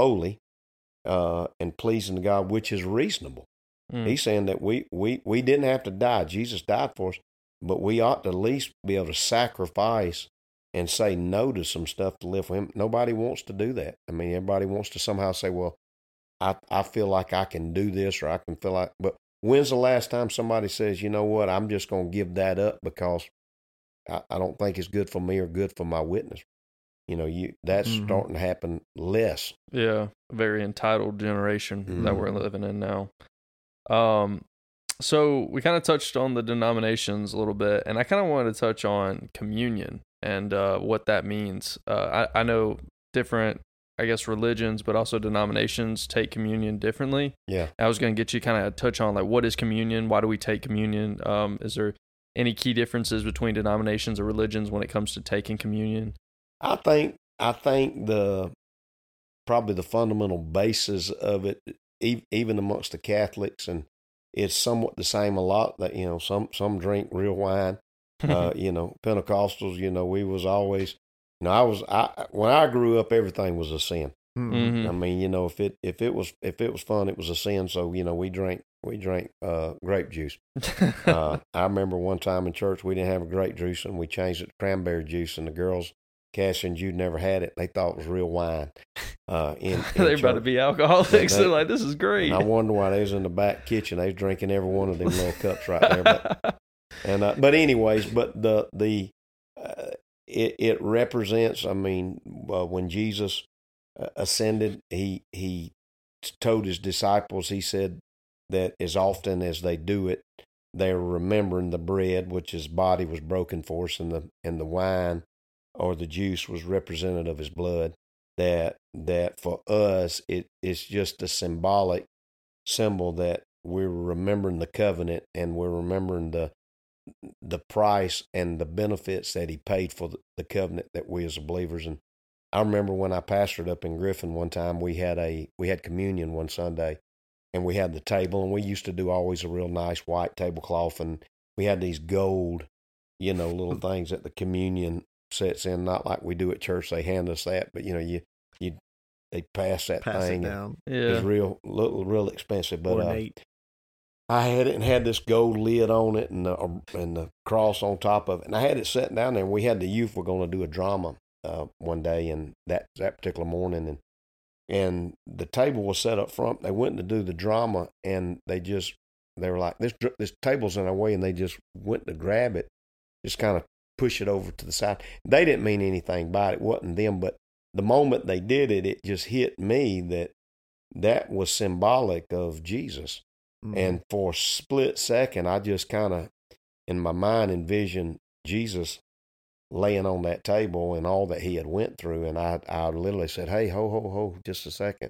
[SPEAKER 2] and pleasing to God, which is reasonable. He's saying that we didn't have to die. Jesus died for us, but we ought to at least be able to sacrifice and say no to some stuff to live for Him. Nobody wants to do that. I mean, everybody wants to somehow say, well, I feel like I can do this, or I can feel like, but when's the last time somebody says, you know what, I'm just going to give that up because I don't think it's good for me or good for my witness. That's starting to happen less.
[SPEAKER 1] Yeah, a very entitled generation that we're living in now. So we kind of touched on the denominations a little bit, and I kind of wanted to touch on communion and what that means. I know different, I guess, religions, but also denominations take communion differently.
[SPEAKER 2] Yeah.
[SPEAKER 1] I was going to get you kind of touch on, like, what is communion? Why do we take communion? Is there any key differences between denominations or religions when it comes to taking communion?
[SPEAKER 2] I think probably the fundamental basis of it, even amongst the Catholics, and it's somewhat the same a lot, that, some drink real wine, Pentecostals, we was always, when I grew up, everything was a sin.
[SPEAKER 1] Mm-hmm.
[SPEAKER 2] I mean, if it was fun, it was a sin. So, we drank grape juice. I remember one time in church, we didn't have a grape juice, and we changed it to cranberry juice, and the girls, Cassie and Jude, never had it. They thought it was real wine.
[SPEAKER 1] They're about to be alcoholics. They're like, this is great.
[SPEAKER 2] And I wonder why they was in the back kitchen. They was drinking every one of them little cups right there. But anyways, it represents. I mean, when Jesus ascended, he told his disciples. He said that as often as they do it, they're remembering the bread, which his body was broken for us, and the wine or the juice was representative of his blood. That for us, it's just a symbol that we're remembering the covenant, and we're remembering the price and the benefits that he paid for the covenant that we as believers. And I remember when I pastored up in Griffin one time, we had communion one Sunday, and we had the table, and we used to do always a real nice white tablecloth, and we had these gold, little things that the communion sets in, not like we do at church. They hand us that, but they pass that thing.
[SPEAKER 3] It down.
[SPEAKER 1] Yeah.
[SPEAKER 2] It's real expensive, but I had it and had this gold lid on it and the cross on top of it, and I had it sitting down there. And we had the youth were going to do a drama one day, and that particular morning, and the table was set up front. They went to do the drama, and they were like, this table's in our way, and they just went to grab it, just kind of push it over to the side. They didn't mean anything by it. It wasn't them, but the moment they did it, it just hit me that was symbolic of Jesus. Mm-hmm. And for a split second, I just kind of, in my mind, envisioned Jesus laying on that table and all that he had went through. And I literally said, hey, ho, just a second.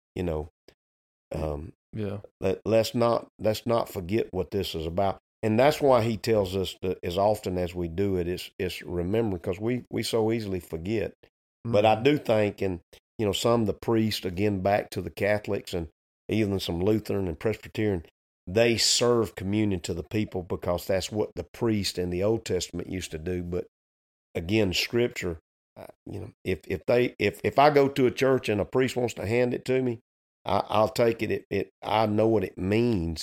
[SPEAKER 2] Let's not forget what this is about. And that's why he tells us that as often as we do it, it's remember, because we so easily forget. Mm-hmm. But I do think, and some of the priests, again, back to the Catholics and even some Lutheran and Presbyterian, they serve communion to the people because that's what the priest in the Old Testament used to do. But again, Scripture, if I go to a church and a priest wants to hand it to me, I'll take it. I know what it means.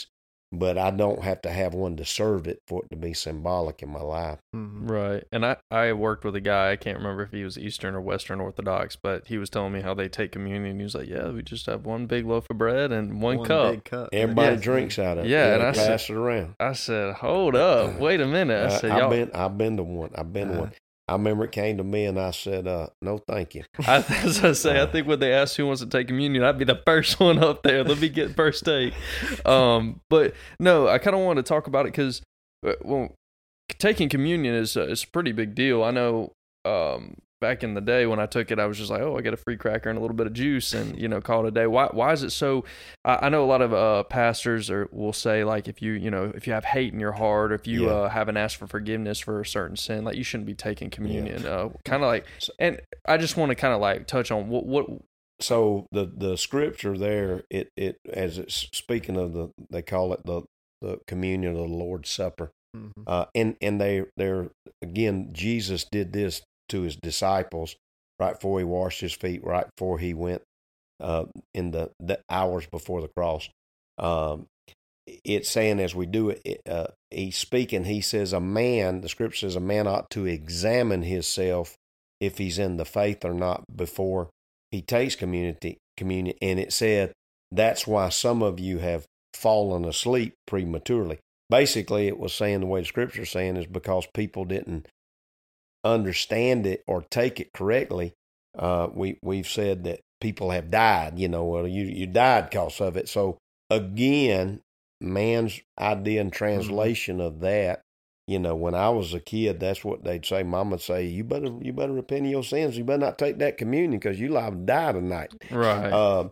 [SPEAKER 2] but I don't have to have one to serve it for it to be symbolic in my life.
[SPEAKER 3] Mhm.
[SPEAKER 1] Right. And I worked with a guy, I can't remember if he was Eastern or Western Orthodox, but he was telling me how they take communion. He was like, yeah, we just have one big loaf of bread and one cup.
[SPEAKER 3] Big cup.
[SPEAKER 2] Everybody
[SPEAKER 1] Yeah.
[SPEAKER 2] drinks out of it.
[SPEAKER 1] Yeah, and
[SPEAKER 2] They
[SPEAKER 1] I said-
[SPEAKER 2] pass it around.
[SPEAKER 1] I said, hold up, wait a minute. I said, y'all.
[SPEAKER 2] I've been to one. I've been to one. I remember it came to me and I said, no, thank you.
[SPEAKER 1] As I say, I think when they ask who wants to take communion, I'd be the first one up there. Let me get first take. But no, I kind of want to talk about it because, well, taking communion is a pretty big deal. I know back in the day when I took it, I was just like, oh, I get a free cracker and a little bit of juice and, call it a day. Why is it so? I know a lot of pastors will say, like, if you have hate in your heart, or if you haven't asked for forgiveness for a certain sin, like, you shouldn't be taking communion. Kind of like, and I just want to kind of like touch on what.
[SPEAKER 2] So the scripture there, it as it's speaking of they call it the communion of the Lord's Supper.
[SPEAKER 3] Mhm.
[SPEAKER 2] And they're again, Jesus did this to his disciples right before he washed his feet, right before he went in the hours before the cross. It's saying as we do it, he's speaking, he says the scripture says a man ought to examine himself if he's in the faith or not before he takes communion. And it said, that's why some of you have fallen asleep prematurely. Basically, it was saying the way the scripture is saying is because people didn't understand it or take it correctly. We've said that people have died. Well, you died because of it. So again, man's idea and translation of that. When I was a kid, that's what they'd say. Mom would say, "You better repent of your sins. You better not take that communion because you liable to die tonight."
[SPEAKER 1] Right.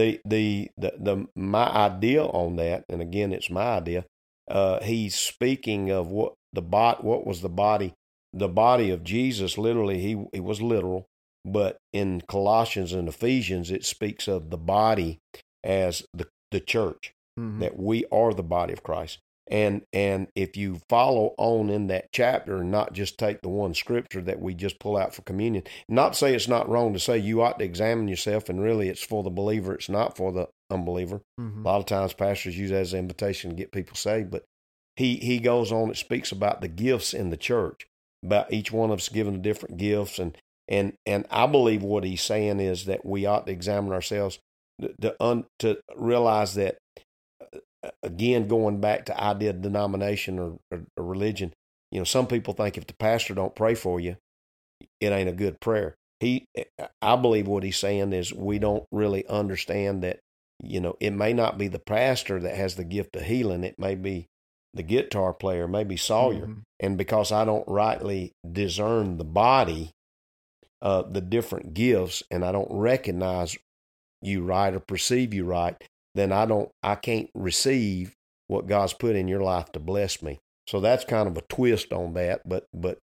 [SPEAKER 2] My idea on that, and again, it's my idea. He's speaking of what was the body. The body of Jesus, literally, he was literal, but in Colossians and Ephesians, it speaks of the body as the church, that we are the body of Christ. And if you follow on in that chapter and not just take the one scripture that we just pull out for communion, not to say it's not wrong to say you ought to examine yourself, and really it's for the believer, it's not for the unbeliever. A lot of times pastors use that as an invitation to get people saved, but he goes on, it speaks about the gifts in the church, about each one of us given the different gifts, and I believe what he's saying is that we ought to examine ourselves to realize that, again, going back to idea of denomination or religion, some people think if the pastor don't pray for you, it ain't a good prayer. I believe what he's saying is we don't really understand that, it may not be the pastor that has the gift of healing. It may be the guitar player, maybe Sawyer. And because I don't rightly discern the body, the different gifts, and I don't recognize you right or perceive you right, then I can't receive what God's put in your life to bless me. So that's kind of a twist on that. But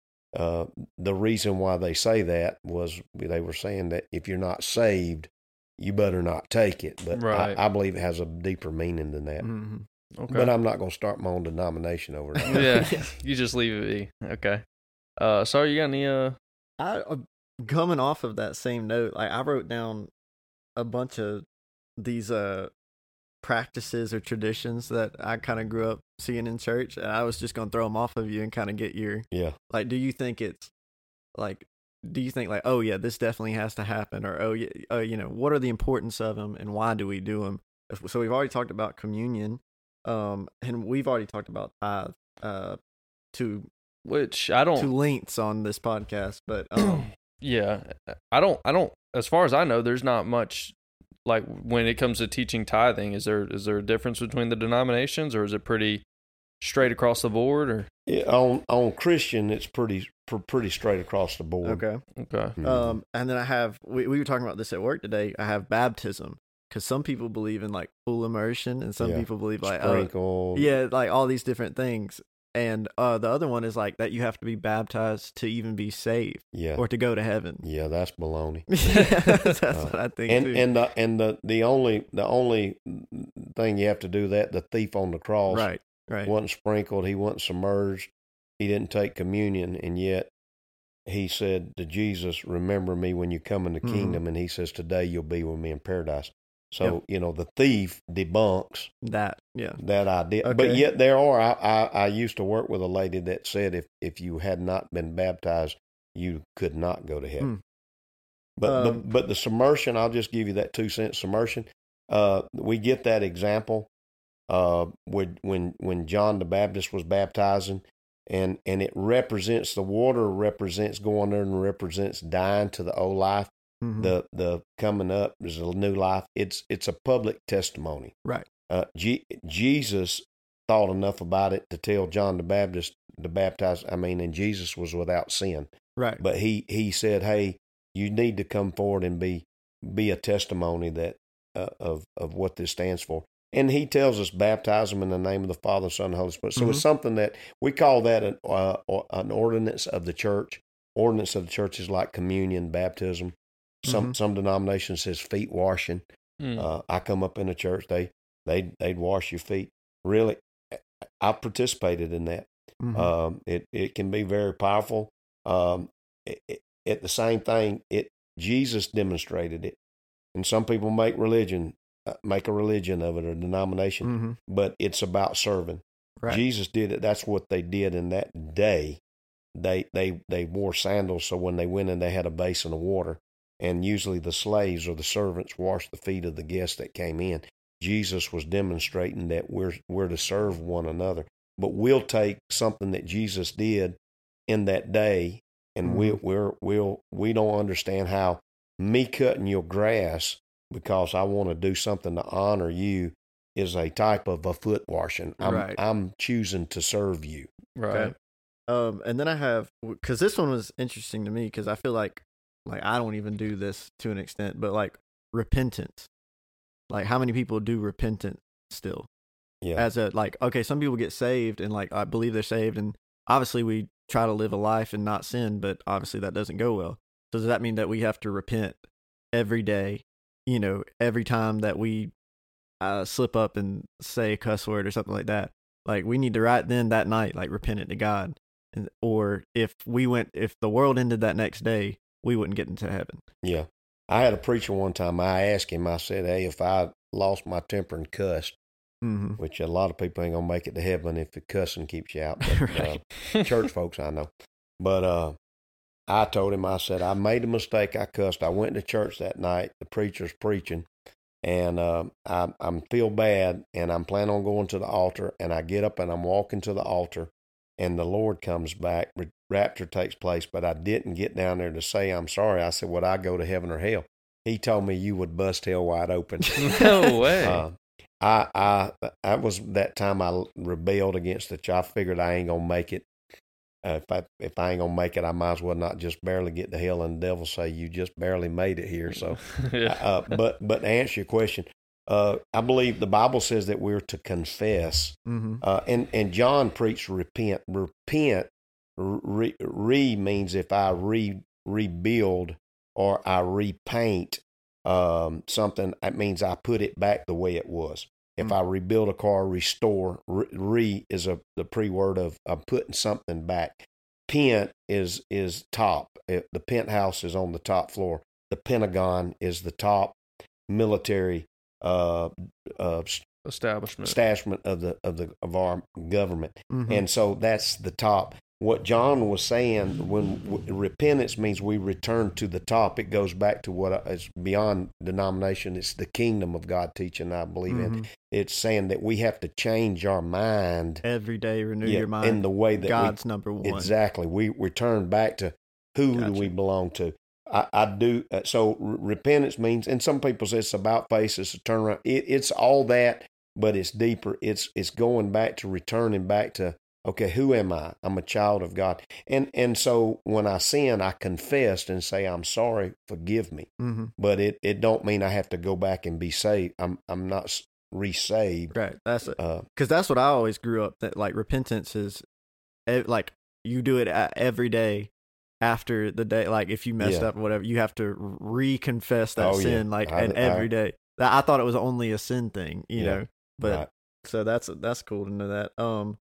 [SPEAKER 2] the reason why they say that was they were saying that if you're not saved, you better not take it. But
[SPEAKER 1] right.
[SPEAKER 2] I believe it has a deeper meaning than that.
[SPEAKER 1] Okay.
[SPEAKER 2] But I'm not going to start my own denomination over that.
[SPEAKER 1] Yeah, you just leave it be. Okay. Sorry, you got any?
[SPEAKER 3] Coming off of that same note, I wrote down a bunch of these practices or traditions that I kind of grew up seeing in church, and I was just going to throw them off of you and kind of get your like. Do you think like, oh yeah, this definitely has to happen, or oh yeah, what are the importance of them and why do we do them? So we've already talked about communion, and we've already talked about tithe, to lengths on this podcast, but
[SPEAKER 1] yeah, I don't. As far as I know, there's not much. Like when it comes to teaching tithing, is there a difference between the denominations, or is it pretty straight across the board? Or
[SPEAKER 2] on Christian, it's pretty straight across the board.
[SPEAKER 3] Okay.
[SPEAKER 2] Mm-hmm.
[SPEAKER 3] And then I have we were talking about this at work today. I have baptism because some people believe in like full immersion, and some people believe like
[SPEAKER 2] sprinkle.
[SPEAKER 3] Like all these different things. And the other one is like that you have to be baptized to even be saved, or to go to heaven.
[SPEAKER 2] Yeah, that's baloney.
[SPEAKER 3] That's what I think too.
[SPEAKER 2] And the only thing you have to do that, the thief on the cross,
[SPEAKER 3] right,
[SPEAKER 2] wasn't sprinkled, he wasn't submerged, he didn't take communion, and yet he said to Jesus, "Remember me when you come in the kingdom," and he says, "Today you'll be with me in paradise." So, the thief debunks
[SPEAKER 3] that. Yeah.
[SPEAKER 2] that idea.
[SPEAKER 3] Okay.
[SPEAKER 2] But yet there are, I used to work with a lady that said if you had not been baptized, you could not go to heaven. But the submersion, I'll just give you that 2 cent submersion. We get that example when John the Baptist was baptizing, and it represents, the water represents going there and represents dying to the old life. Mm-hmm. The coming up is a new life. It's a public testimony.
[SPEAKER 3] Right.
[SPEAKER 2] Jesus thought enough about it to tell John the Baptist to baptize. And Jesus was without sin.
[SPEAKER 3] Right.
[SPEAKER 2] But he said, "Hey, you need to come forward and be a testimony that of what this stands for." And he tells us, baptize them in the name of the Father, Son, and Holy Spirit. So it's something that we call that an ordinance of the church. Ordinance of the church is like communion, baptism. Some denominations says feet washing. I come up in a church, they'd wash your feet. Really, I participated in that. It can be very powerful. At the same thing, Jesus demonstrated it, and some people make a religion of it, or denomination, but it's about serving. Right. Jesus did it. That's what they did in that day. They wore sandals, so when they went in, they had a basin of water, and usually the slaves or the servants washed the feet of the guests that came in. Jesus was demonstrating that we're to serve one another, but we'll take something that Jesus did in that day, and we don't understand how me cutting your grass because I want to do something to honor you is a type of a foot washing. I'm choosing to serve you.
[SPEAKER 1] Right.
[SPEAKER 3] Okay. And then I have, because this one was interesting to me, because I feel like I don't even do this to an extent, but like repentance. Like, how many people do repentance still? Yeah. As okay, some people get saved and I believe they're saved, and obviously we try to live a life and not sin, but obviously that doesn't go well. So does that mean that we have to repent every day? Every time that we slip up and say a cuss word or something like that, we need to right then that night, repent it to God. Or if the world ended that next day, we wouldn't get into heaven.
[SPEAKER 2] Yeah. I had a preacher one time, I asked him, I said, "Hey, if I lost my temper and cussed," which a lot of people ain't going to make it to heaven if the cussing keeps you out. But, church folks, I know. But I told him, I said, "I made a mistake. I cussed. I went to church that night. The preacher's preaching, and I'm feel bad, and I'm planning on going to the altar, and I get up and I'm walking to the altar, and the Lord comes back. Rapture takes place, but I didn't get down there to say I'm sorry." I said, "Would I go to heaven or hell?" He told me, "You would bust hell wide open."
[SPEAKER 1] No way.
[SPEAKER 2] I was that time I rebelled against the church. I figured I ain't gonna make it. If I ain't gonna make it, I might as well not just barely get to hell, and the devil say you just barely made it here. So, yeah. But to answer your question, I believe the Bible says that we're to confess, and John preached repent. Repent, means if I rebuild or I repaint something, that means I put it back the way it was. If I rebuild a car, restore, is the pre-word of putting something back. Pent is top. The penthouse is on the top floor. The Pentagon is the top military establishment of our government, and so that's the top. What John was saying, when repentance means we return to the top, it goes back to what is beyond denomination. It's the kingdom of God teaching, I believe in. It's saying that we have to change our mind.
[SPEAKER 3] Every day, renew your mind.
[SPEAKER 2] In the way that
[SPEAKER 3] God's number one.
[SPEAKER 2] Exactly. We return back to who do we belong to. I do. So repentance means, and some people say it's about face, it's a turnaround. It's all that, but it's deeper. It's going back to returning back to, okay, who am I? I'm a child of God. And so when I sin, I confess and say, I'm sorry, forgive me. But it don't mean I have to go back and be saved. I'm not resaved.
[SPEAKER 3] Right. That's it. Because that's what I always grew up, that repentance is you do it every day after the day. If you messed up or whatever, you have to reconfess that sin every day. I thought it was only a sin thing, you know, but so that's cool to know that.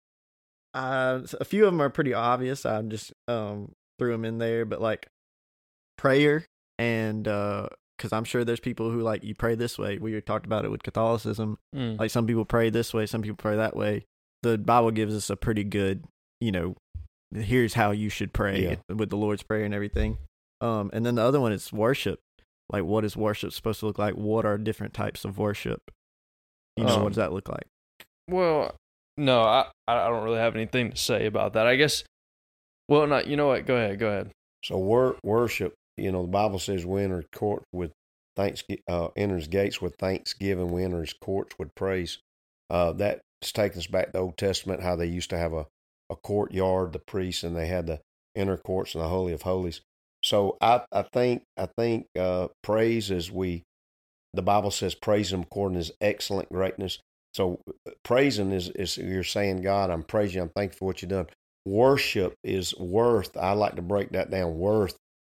[SPEAKER 3] A few of them are pretty obvious. I just threw them in there, but prayer and because I'm sure there's people who like you pray this way. We talked about it with Catholicism.
[SPEAKER 1] Mm.
[SPEAKER 3] Like some people pray this way, some people pray that way. The Bible gives us a pretty good, here's how you should pray with the Lord's Prayer and everything. And then the other one is worship. Like, what is worship supposed to look like? What are different types of worship? What does that look like?
[SPEAKER 1] Well, no, I don't really have anything to say about that. I guess. Well, not. You know what? Go ahead.
[SPEAKER 2] So worship. The Bible says we enter court with enters gates with thanksgiving. We enter his courts with praise. That's taking us back to the Old Testament, how they used to have a courtyard, the priests, and they had the inner courts and the Holy of Holies. So I think praise is the Bible says praise him according to his excellent greatness. So praising is you're saying, God, I'm praising you, I'm thankful for what you've done. Worship is worth. I like to break that down. Worth.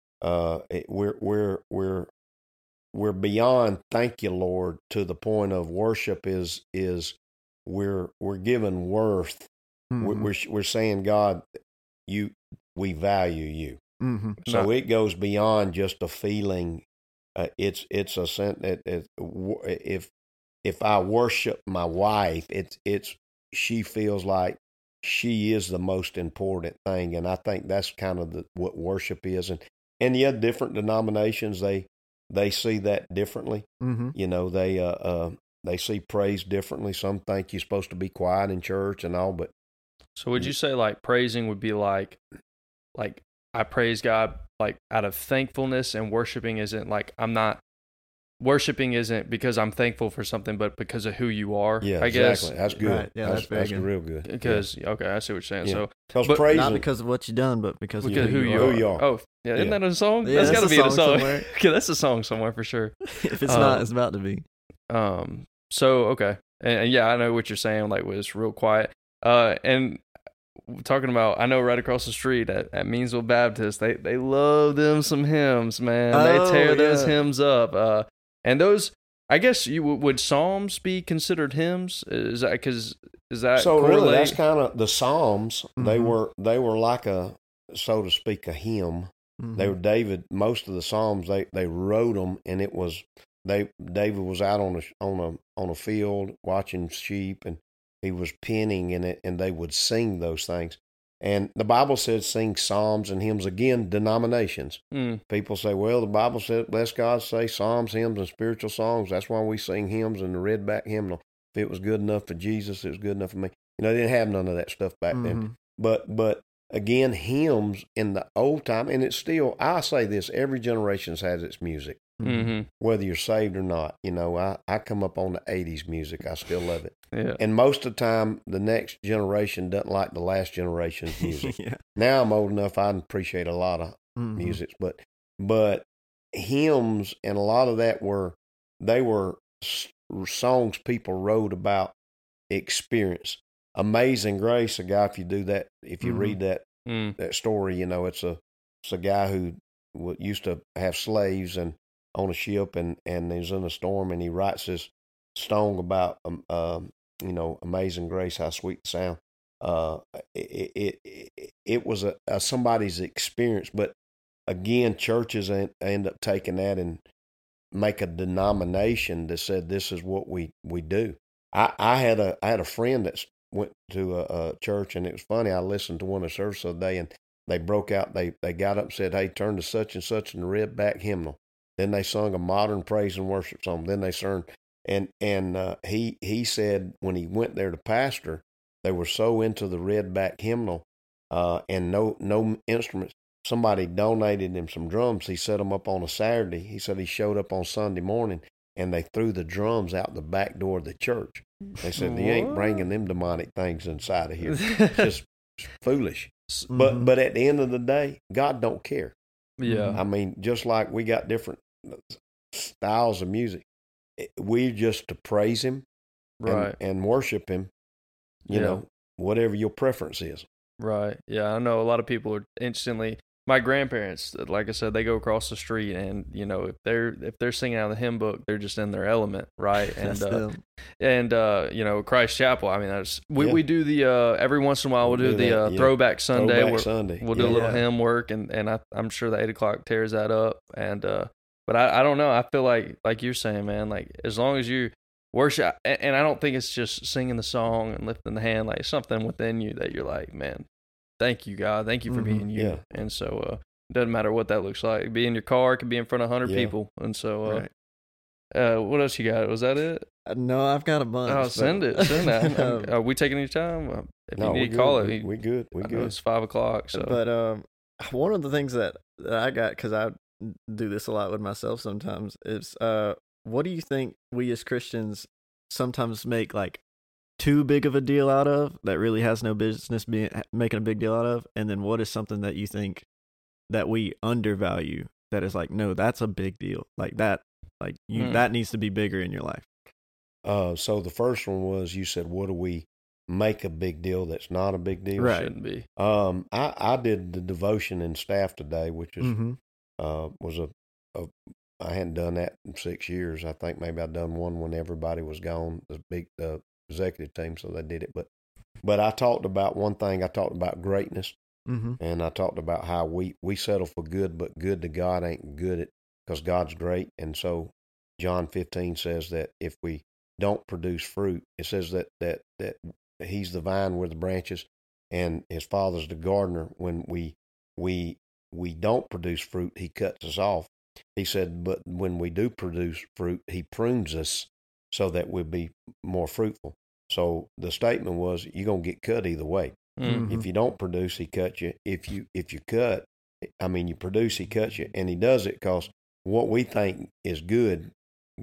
[SPEAKER 2] We're beyond thank you, Lord, to the point of worship is we're given worth. Mm-hmm. We're saying, God, we value you. Mm-hmm. So it goes beyond just a feeling. It's a sense that if I worship my wife, she feels like she is the most important thing, and I think that's kind of what worship is. And yet, different denominations they see that differently. Mm-hmm. They see praise differently. Some think you're supposed to be quiet in church and all, but
[SPEAKER 1] so would you say like praising would be like I praise God like out of thankfulness, and worshiping isn't like worshiping isn't because I'm thankful for something, but because of who you are.
[SPEAKER 2] Yeah,
[SPEAKER 1] I guess.
[SPEAKER 2] Exactly. That's good.
[SPEAKER 3] Right. Yeah,
[SPEAKER 2] that's real good.
[SPEAKER 1] Because okay, I see what you're saying.
[SPEAKER 2] Yeah.
[SPEAKER 1] So,
[SPEAKER 2] but praising,
[SPEAKER 3] not because of what you've done, but because of
[SPEAKER 1] who you are. Oh, yeah, isn't that a song?
[SPEAKER 3] Yeah,
[SPEAKER 1] that's got to be in a song.
[SPEAKER 3] Okay,
[SPEAKER 1] that's a song somewhere for sure.
[SPEAKER 3] If it's not, it's about to be.
[SPEAKER 1] So okay, and yeah, I know what you're saying. Like, was real quiet. And talking about, I know right across the street at Meansville Baptist, they love them some hymns, man. They tear those hymns up. And those, I guess would Psalms be considered hymns? Is that
[SPEAKER 2] so
[SPEAKER 1] correlate?
[SPEAKER 2] really that's kind of the Psalms. Mm-hmm. They were like a, so to speak, a hymn. Mm-hmm. They were David. Most of the Psalms they wrote them, and it was David was out on a field watching sheep, and he was penning in it, and they would sing those things. And the Bible says sing psalms and hymns. Again, denominations. People say, well, the Bible says, bless God, say psalms, hymns, and spiritual songs. That's why we sing hymns and the red back hymnal. If it was good enough for Jesus, it was good enough for me. They didn't have none of that stuff back then. But again, hymns in the old time, and it's still, I say this, every generation has its music. Mm-hmm. Whether you're saved or not, I come up on the 80s music. I still love it.
[SPEAKER 1] Yeah.
[SPEAKER 2] And most of the time, the next generation doesn't like the last generation's music.
[SPEAKER 3] Yeah.
[SPEAKER 2] Now I'm old enough, I appreciate a lot of music, but hymns and a lot of that were songs people wrote about experience. Amazing Grace, a guy, if you read that story, it's a guy who used to have slaves and on a ship, and he was in a storm, and he writes this song about Amazing Grace, how sweet the sound. It was somebody's experience, but again, churches end up taking that and make a denomination that said this is what we do. I had a friend that went to a church, and it was funny. I listened to one of the services the other day, and they broke out. They got up and said, "Hey, turn to such and such in the red back hymnal." Then they sung a modern praise and worship song. Then they sung, and he said when he went there to pastor, they were so into the red back hymnal, and no instruments. Somebody donated him some drums. He set them up on a Saturday. He said he showed up on Sunday morning, and they threw the drums out the back door of the church. They said, "You ain't bringing them demonic things inside of here. It's just foolish." But at the end of the day, God don't care.
[SPEAKER 1] Yeah.
[SPEAKER 2] I mean, just like we got different styles of music, we're just to praise Him,
[SPEAKER 1] right,
[SPEAKER 2] and worship Him. You know, whatever your preference is.
[SPEAKER 1] Right. Yeah, I know a lot of people are instantly. My grandparents, like I said, they go across the street, and if they're singing out of the hymn book, they're just in their element, right? And Christ Chapel. I mean, we do the every once in a while we'll do the Throwback Sunday.
[SPEAKER 2] Sunday.
[SPEAKER 1] We'll do a little hymn work, and I'm sure the 8 o'clock tears that up. And but But I don't know. I feel like you're saying, man, like as long as you worship, and I don't think it's just singing the song and lifting the hand, like something within you that you're like, man, thank you, God. Thank you for being you.
[SPEAKER 2] Yeah.
[SPEAKER 1] And so it doesn't matter what that looks like. Be in your car, it could be in front of 100
[SPEAKER 2] Yeah.
[SPEAKER 1] people. And so
[SPEAKER 3] Right.
[SPEAKER 1] what else you got? Was that it?
[SPEAKER 3] No, I've got a bunch.
[SPEAKER 1] Oh,
[SPEAKER 3] but-
[SPEAKER 1] send that. Are we taking any time? If
[SPEAKER 2] No,
[SPEAKER 1] you
[SPEAKER 2] we
[SPEAKER 1] need to call it,
[SPEAKER 2] We good. We
[SPEAKER 1] I know
[SPEAKER 2] good.
[SPEAKER 1] it's 5 o'clock. So
[SPEAKER 3] But one of the things that I got, because I do this a lot with myself sometimes, is what do you think we as Christians sometimes make like too big of a deal out of that really has no business making a big deal out of? And then what is something that you think that we undervalue that is like, no, that's a big deal, like that, like you that needs to be bigger in your life?
[SPEAKER 2] So the first one was, you said, what do we make a big deal that's not a big deal?
[SPEAKER 3] Right.
[SPEAKER 1] shouldn't be.
[SPEAKER 2] I did the devotion in staff today, which is was a I hadn't done that in 6 years. I think maybe I'd done one when everybody was gone, the executive team, so they did it. But I talked about one thing. I talked about greatness, and I talked about how we settle for good, but good to God ain't good because God's great. And so John 15 says that if we don't produce fruit, it says that He's the vine, we're the branches, and His Father's the gardener. When we don't produce fruit, He cuts us off. He said, but when we do produce fruit, He prunes us so that we'll be more fruitful. So the statement was, you're gonna get cut either way. If you don't produce, He cuts you. If you cut, you produce, He cuts you, and He does it because what we think is good,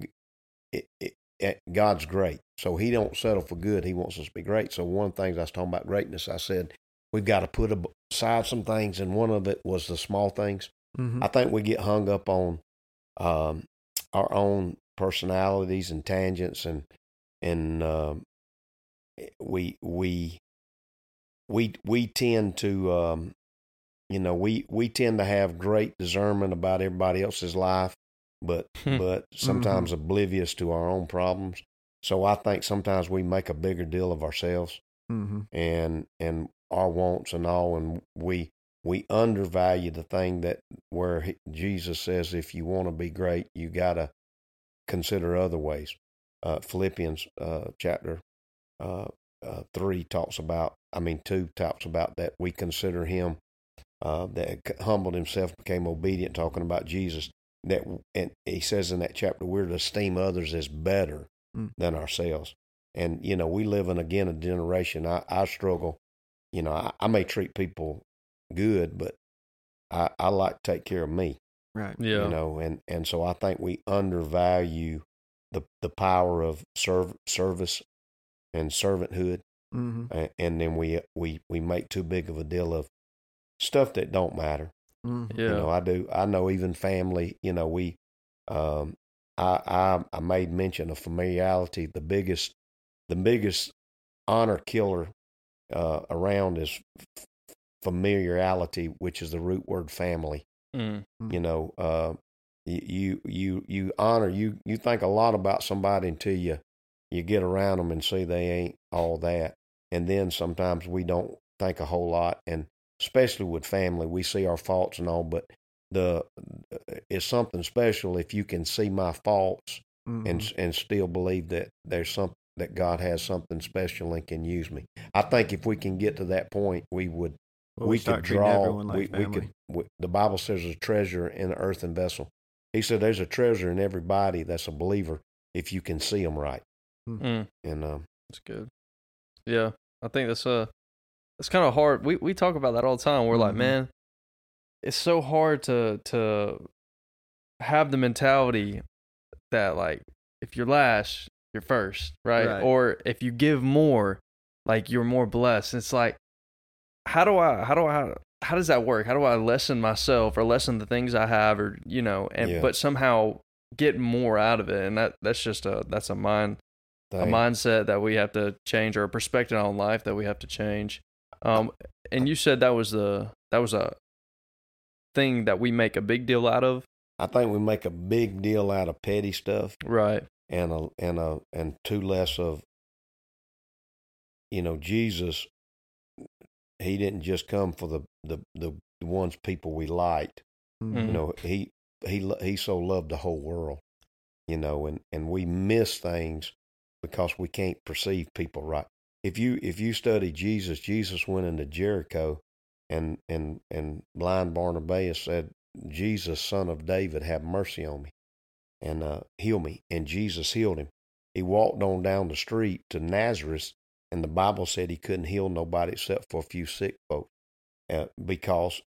[SPEAKER 2] God's great. So He don't settle for good. He wants us to be great. So one of the things I was talking about greatness, I said we've got to put aside some things, and one of it was the small things. I think we get hung up on our own personalities and tangents, and we tend to we tend to have great discernment about everybody else's life, but sometimes oblivious to our own problems. So I think sometimes we make a bigger deal of ourselves and our wants and all, and we undervalue the thing that where Jesus says, if you want to be great, you got to consider other ways. Philippians chapter 2 talks about that we consider Him that humbled Himself, became obedient, talking about Jesus. And He says in that chapter, we're to esteem others as better than ourselves. And, we live in, again, a generation, I struggle. I may treat people good, but I like to take care of me.
[SPEAKER 3] Right.
[SPEAKER 1] Yeah.
[SPEAKER 2] And so I think we undervalue the power of service and servanthood. And then we make too big of a deal of stuff that don't matter.
[SPEAKER 1] Yeah.
[SPEAKER 2] I know even family, I made mention of familiarity. The biggest honor killer around is familiarity, which is the root word family. You honor, you think a lot about somebody until you get around them and see they ain't all that. And then sometimes we don't think a whole lot, and especially with family, we see our faults and all, but it's something special if you can see my faults and still believe that there's something, that God has something special and can use me. I think if we can get to that point, we could draw. The Bible says there's a treasure in an earthen vessel. He said there's a treasure in everybody that's a believer if you can see them right. And
[SPEAKER 1] that's good. Yeah, I think that's kind of hard. We talk about that all the time. We're like, man, it's so hard to have the mentality that, like, if you're last, you're first, right? Or if you give more, like, you're more blessed. It's like, how does that work? How do I lessen myself or lessen the things I have, or but somehow get more out of it? And that's just a mindset that we have to change, or a perspective on life that we have to change. And you said that was a thing that we make a big deal out of.
[SPEAKER 2] I think we make a big deal out of petty stuff,
[SPEAKER 1] right?
[SPEAKER 2] And too less of, Jesus. He didn't just come for the ones people we liked. he so loved the whole world, and we miss things because we can't perceive people right. If you study Jesus went into Jericho, and blind Barnabas said, "Jesus, son of David, have mercy on me and heal me." And Jesus healed him. He walked on down the street to Nazareth, and the Bible said he couldn't heal nobody except for a few sick folks, because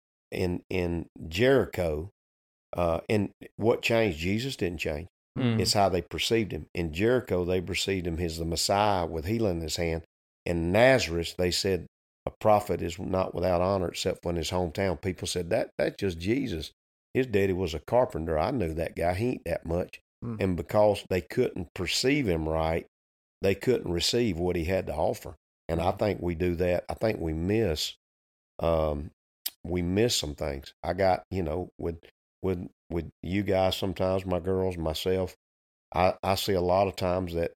[SPEAKER 2] in Jericho, and what changed? Jesus didn't change. It's how they perceived him. In Jericho, they perceived him as the Messiah with healing in his hand. In Nazareth, they said a prophet is not without honor except for in his hometown. People said that's just Jesus. His daddy was a carpenter. I knew that guy. He ain't that much. And because they couldn't perceive him right, they couldn't receive what he had to offer. And I think we do that. I think we miss some things. I got, with you guys sometimes, my girls, myself, I see a lot of times that,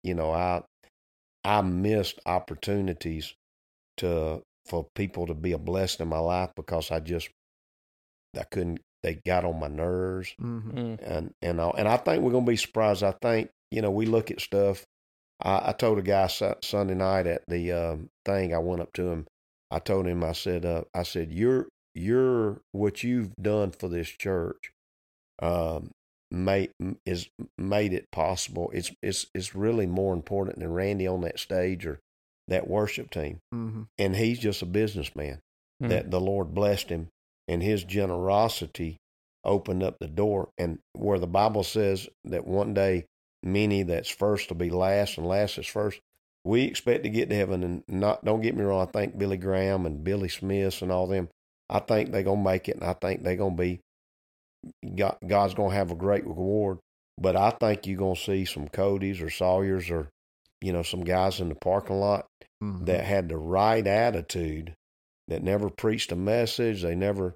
[SPEAKER 2] I missed opportunities for people to be a blessing in my life because I couldn't. They got on my nerves, and I think we're gonna be surprised. I think we look at stuff. I told a guy Sunday night at the thing. I went up to him. I told him. I said, you're what you've done for this church, made it possible. It's really more important than Randy on that stage or that worship team. And he's just a businessman that the Lord blessed him. And his generosity opened up the door. And where the Bible says that one day many that's first will be last and last is first, we expect to get to heaven. And don't get me wrong, I think Billy Graham and Billy Smith and all them, I think they're going to make it, and I think they're going to be, God's going to have a great reward. But I think you're going to see some Codys or Sawyers or, some guys in the parking lot that had the right attitude, that never preached a message. They never,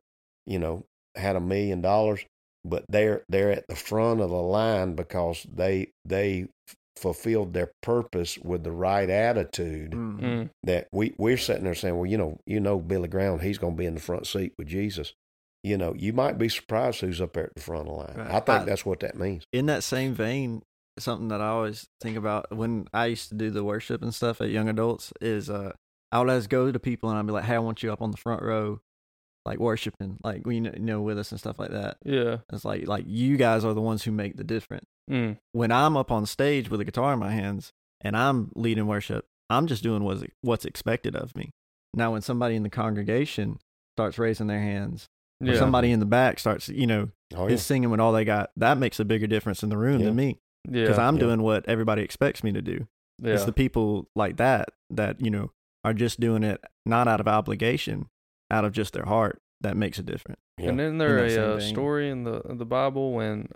[SPEAKER 2] had $1 million, but they're at the front of the line because they fulfilled their purpose with the right attitude. That we're sitting there saying, well, Billy Graham, he's going to be in the front seat with Jesus. You might be surprised who's up there at the front of the line. Right. I think that's what that means.
[SPEAKER 3] In that same vein, something that I always think about when I used to do the worship and stuff at Young Adults is I would always go to people and I'd be like, hey, I want you up on the front row, like worshiping, like with us and stuff like that.
[SPEAKER 1] Yeah.
[SPEAKER 3] It's like you guys are the ones who make the difference. When I'm up on stage with a guitar in my hands and I'm leading worship, I'm just doing what's expected of me. Now, when somebody in the congregation starts raising their hands, or somebody in the back starts, is singing with all they got, that makes a bigger difference in the room than me. Because I'm doing what everybody expects me to do. It's the people like that are just doing it not out of obligation, out of just their heart, that makes a difference.
[SPEAKER 1] And then there's a story in the Bible when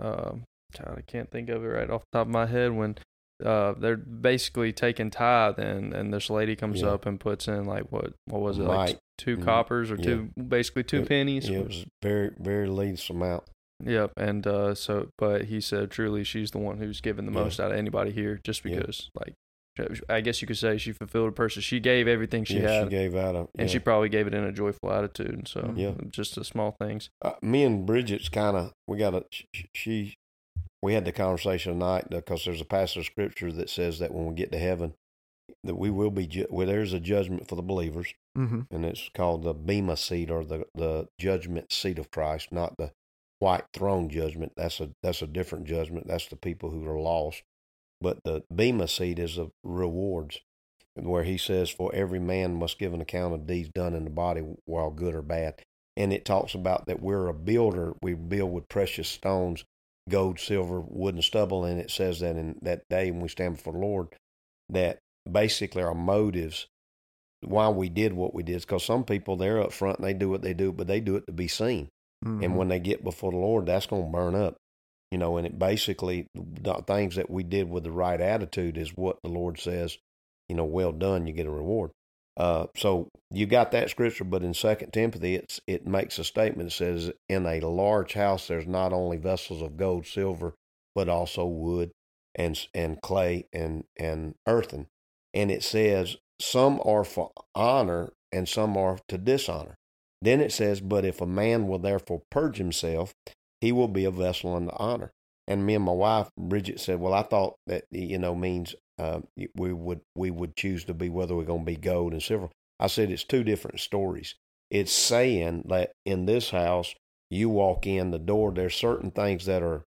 [SPEAKER 1] I can't think of it right off the top of my head, when they're basically taking tithe, and this lady comes up and puts in like what was it, like 2 coppers or two pennies.
[SPEAKER 2] It was very, very least amount.
[SPEAKER 1] Yep, and but he said truly she's the one who's given the most out of anybody here, just because like, I guess you could say she fulfilled a purpose. She gave everything she had.
[SPEAKER 2] She gave out
[SPEAKER 1] and she probably gave it in a joyful attitude. And so just the small things.
[SPEAKER 2] Me and Bridget's we had the conversation tonight because there's a passage of scripture that says that when we get to heaven, that we will be, there's a judgment for the believers, and it's called the Bema seat, or the judgment seat of Christ, not the white throne judgment. That's a different judgment. That's the people who are lost. But the Bema seat is of rewards, where he says, for every man must give an account of deeds done in the body, while good or bad. And it talks about that we're a builder. We build with precious stones, gold, silver, wood, and stubble. And it says that in that day when we stand before the Lord, that basically our motives, why we did what we did, is because some people, they're up front and they do what they do, but they do it to be seen. And when they get before the Lord, that's going to burn up. And it basically, the things that we did with the right attitude is what the Lord says, well done, you get a reward. So you got that scripture, but in 2 Timothy, it makes a statement. It says, in a large house, there's not only vessels of gold, silver, but also wood and clay and earthen. And it says, some are for honor and some are to dishonor. Then it says, but if a man will therefore purge himself, he will be a vessel unto honor. And me and my wife, Bridget, said, well, I thought that, means we would choose to be whether we're going to be gold and silver. I said, it's two different stories. It's saying that in this house, you walk in the door, there's certain things that are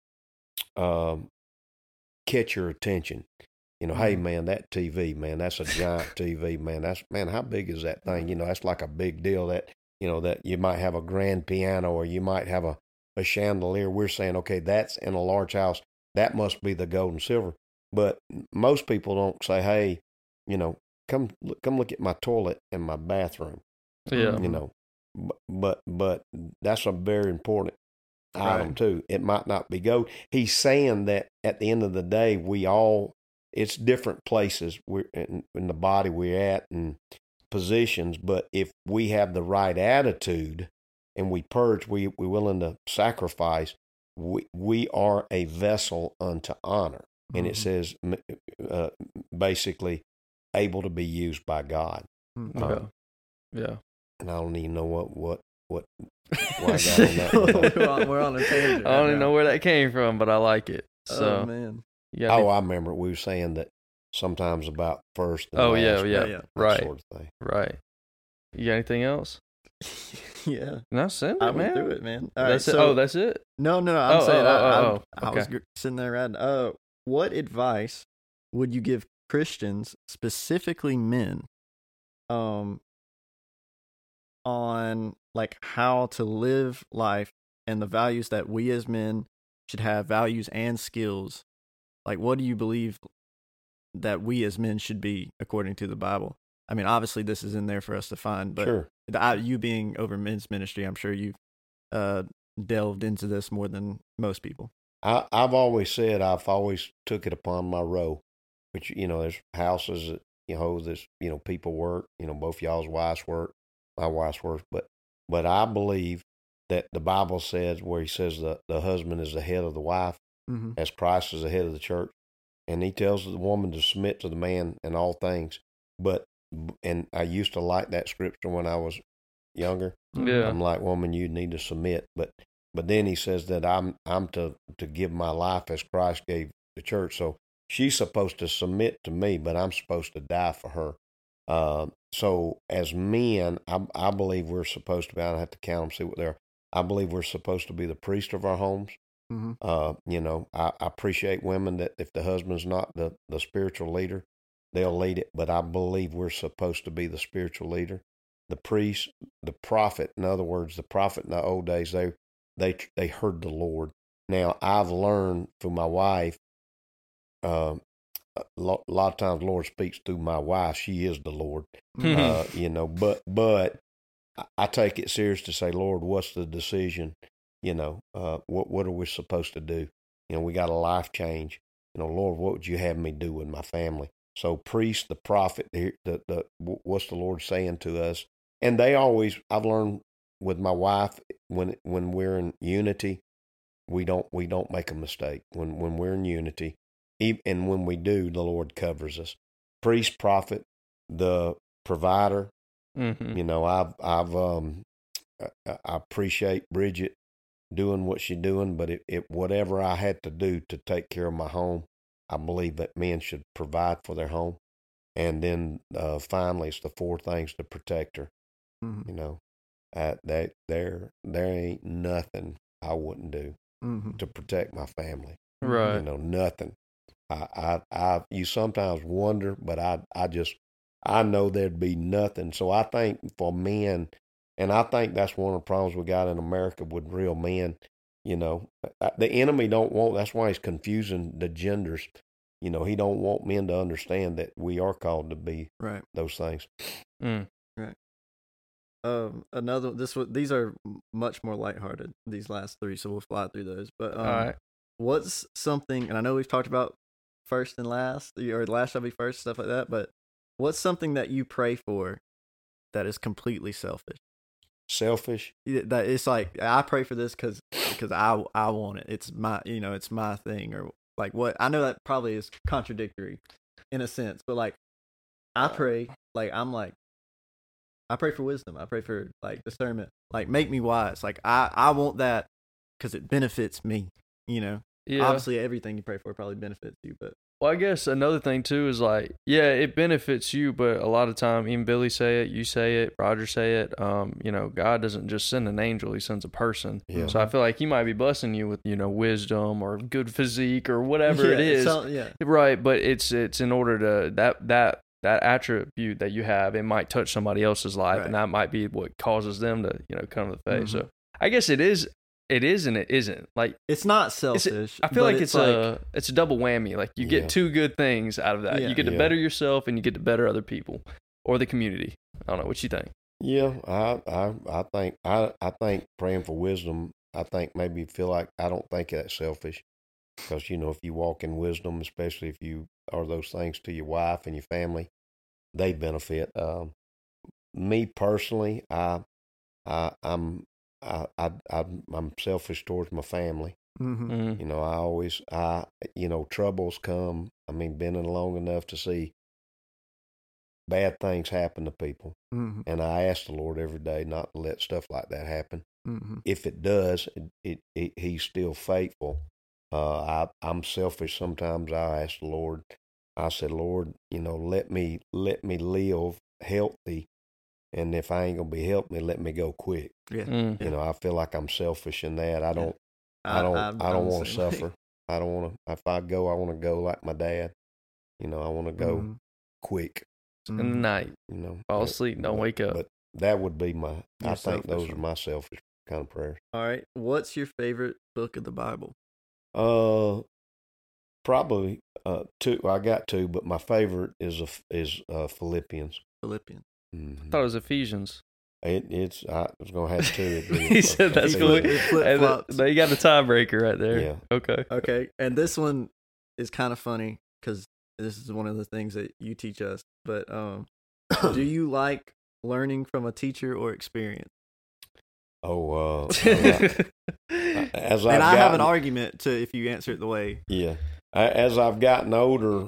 [SPEAKER 2] catch your attention. Hey man, that TV, man, that's a giant TV, man. How big is that thing? That's like a big deal. That that you might have a grand piano or you might have a chandelier. We're saying, okay, that's in a large house. That must be the gold and silver. But most people don't say, hey, come look at my toilet and my bathroom.
[SPEAKER 1] Yeah.
[SPEAKER 2] But that's a very important item too. It might not be gold. He's saying that at the end of the day, it's different places we're in the body we're at and positions. But if we have the right attitude and we purge, we're willing to sacrifice, we are a vessel unto honor. And it says basically able to be used by God.
[SPEAKER 1] Yeah.
[SPEAKER 2] And I don't even know what why I got on that.
[SPEAKER 3] We're on a tangent.
[SPEAKER 1] I don't even know where that came from, but I like it. So,
[SPEAKER 3] oh man.
[SPEAKER 2] I remember we were saying that sometimes about first. And last,
[SPEAKER 1] yeah. Right.
[SPEAKER 2] Sort of thing.
[SPEAKER 1] Right. You got anything else?
[SPEAKER 3] Yeah.
[SPEAKER 1] No, send it,
[SPEAKER 3] I
[SPEAKER 1] man.
[SPEAKER 3] went through it, man. All
[SPEAKER 1] That's
[SPEAKER 3] right,
[SPEAKER 1] it.
[SPEAKER 3] so,
[SPEAKER 1] That's it.
[SPEAKER 3] No. I'm saying I
[SPEAKER 1] okay.
[SPEAKER 3] was sitting there writing. What advice would you give Christians, specifically men, on like how to live life and the values that we as men should have, values and skills? Like, what do you believe that we as men should be according to the Bible? I mean, obviously this is in there for us to find, but
[SPEAKER 2] sure.
[SPEAKER 3] You being over men's ministry, I'm sure you've delved into this more than most people.
[SPEAKER 2] I've always said I've always took it upon my row, which there's houses that there's people work, both y'all's wives work, my wife's work, but I believe that the Bible says where he says the husband is the head of the wife, as Christ is the head of the church, and he tells the woman to submit to the man in all things. And I used to like that scripture when I was younger.
[SPEAKER 1] Yeah.
[SPEAKER 2] I'm like, woman, you need to submit. But then he says that I'm to give my life as Christ gave the church. So she's supposed to submit to me, but I'm supposed to die for her. So as men, I believe we're supposed to be, I don't have to count them, see what they are. I believe we're supposed to be the priest of our homes. I appreciate women that if the husband's not the spiritual leader, they'll lead it, but I believe we're supposed to be the spiritual leader. The priest, the prophet, in other words, the prophet in the old days, they heard the Lord. Now, I've learned through my wife, a lot of times the Lord speaks through my wife. She is the Lord, but I take it serious to say, Lord, what's the decision? What are we supposed to do? We got a life change. Lord, what would you have me do with my family? So priest, the prophet, what's the Lord saying to us? And I've learned with my wife, when we're in unity, we don't make a mistake. When we're in unity, and when we do, the Lord covers us. Priest, prophet, the provider. I appreciate Bridget doing what she's doing, but whatever I had to do to take care of my home, I believe that men should provide for their home. And then finally, it's the four things to protect her. There ain't nothing I wouldn't do to protect my family.
[SPEAKER 1] Right.
[SPEAKER 2] Nothing. You sometimes wonder, but I know there'd be nothing. So I think for men, and I think that's one of the problems we got in America with real men. The enemy don't want. That's why he's confusing the genders. He don't want men to understand that we are called to be those things.
[SPEAKER 3] Right. These are much more lighthearted, these last three, so we'll fly through those. But
[SPEAKER 1] all right.
[SPEAKER 3] What's something, and I know we've talked about first and last, or last shall be first, stuff like that, but what's something that you pray for that is completely selfish?
[SPEAKER 2] Selfish?
[SPEAKER 3] That it's like, I pray for this because I want it. It's my, it's my thing, or like what, I know that probably is contradictory in a sense, but like I pray, I pray for wisdom. I pray for like discernment, like make me wise. Like I want that because it benefits me.
[SPEAKER 1] Yeah.
[SPEAKER 3] Obviously everything you pray for probably benefits you, but
[SPEAKER 1] Well, I guess another thing too is like, yeah, it benefits you, but a lot of time, even Billy say it, you say it, Roger say it. God doesn't just send an angel; He sends a person.
[SPEAKER 2] Yeah.
[SPEAKER 1] So I feel like He might be blessing you with, wisdom or good physique or whatever it is. Right, but it's in order to that attribute that you have, it might touch somebody else's life,
[SPEAKER 3] Right.
[SPEAKER 1] and that might be what causes them to come to the faith.
[SPEAKER 3] Mhm.
[SPEAKER 1] So I guess it is and it isn't. Like,
[SPEAKER 3] it's not selfish.
[SPEAKER 1] I feel
[SPEAKER 3] but
[SPEAKER 1] like it's a double whammy. Like you
[SPEAKER 2] Yeah.
[SPEAKER 1] get two good things out of that.
[SPEAKER 3] Yeah.
[SPEAKER 1] You get to
[SPEAKER 2] Yeah.
[SPEAKER 1] better yourself, and you get to better other people or the community. I don't know what you think.
[SPEAKER 2] Yeah, I think praying for wisdom. I think maybe feel like I don't think that's selfish, because if you walk in wisdom, especially if you are those things to your wife and your family, they benefit. Me personally, I'm selfish towards my family.
[SPEAKER 3] Mm-hmm.
[SPEAKER 2] Troubles come. Been in long enough to see bad things happen to people.
[SPEAKER 3] Mm-hmm.
[SPEAKER 2] And I ask the Lord every day not to let stuff like that happen.
[SPEAKER 3] Mm-hmm.
[SPEAKER 2] If it does, He's still faithful. I'm selfish sometimes. I ask the Lord. I said, Lord, let me live healthy, and if I ain't gonna be healthy, let me go quick.
[SPEAKER 3] Yeah.
[SPEAKER 2] I feel like I'm selfish in that. I don't want to suffer. I don't want to. If I go, I want to go like my dad. I want to go
[SPEAKER 3] Mhm.
[SPEAKER 2] quick.
[SPEAKER 1] In the night, fall asleep, don't wake up.
[SPEAKER 2] But that would be my.
[SPEAKER 3] Your
[SPEAKER 2] I think those
[SPEAKER 3] selfish
[SPEAKER 2] are my selfish kind of prayers.
[SPEAKER 3] All right. What's your favorite book of the Bible?
[SPEAKER 2] Probably two. I got two, but my favorite is Philippians.
[SPEAKER 3] Philippians.
[SPEAKER 2] Mm-hmm.
[SPEAKER 1] I thought it was Ephesians.
[SPEAKER 2] I was gonna have two.
[SPEAKER 1] He said that's cool.
[SPEAKER 3] It flip-flops.
[SPEAKER 1] You got the tiebreaker right there.
[SPEAKER 2] Yeah.
[SPEAKER 1] Okay.
[SPEAKER 3] Okay. And this one is kind of funny because this is one of the things that you teach us. But do you like learning from a teacher or experience?
[SPEAKER 2] Oh,
[SPEAKER 3] And I have an argument to if you answer it the way.
[SPEAKER 2] Yeah, as I've gotten older,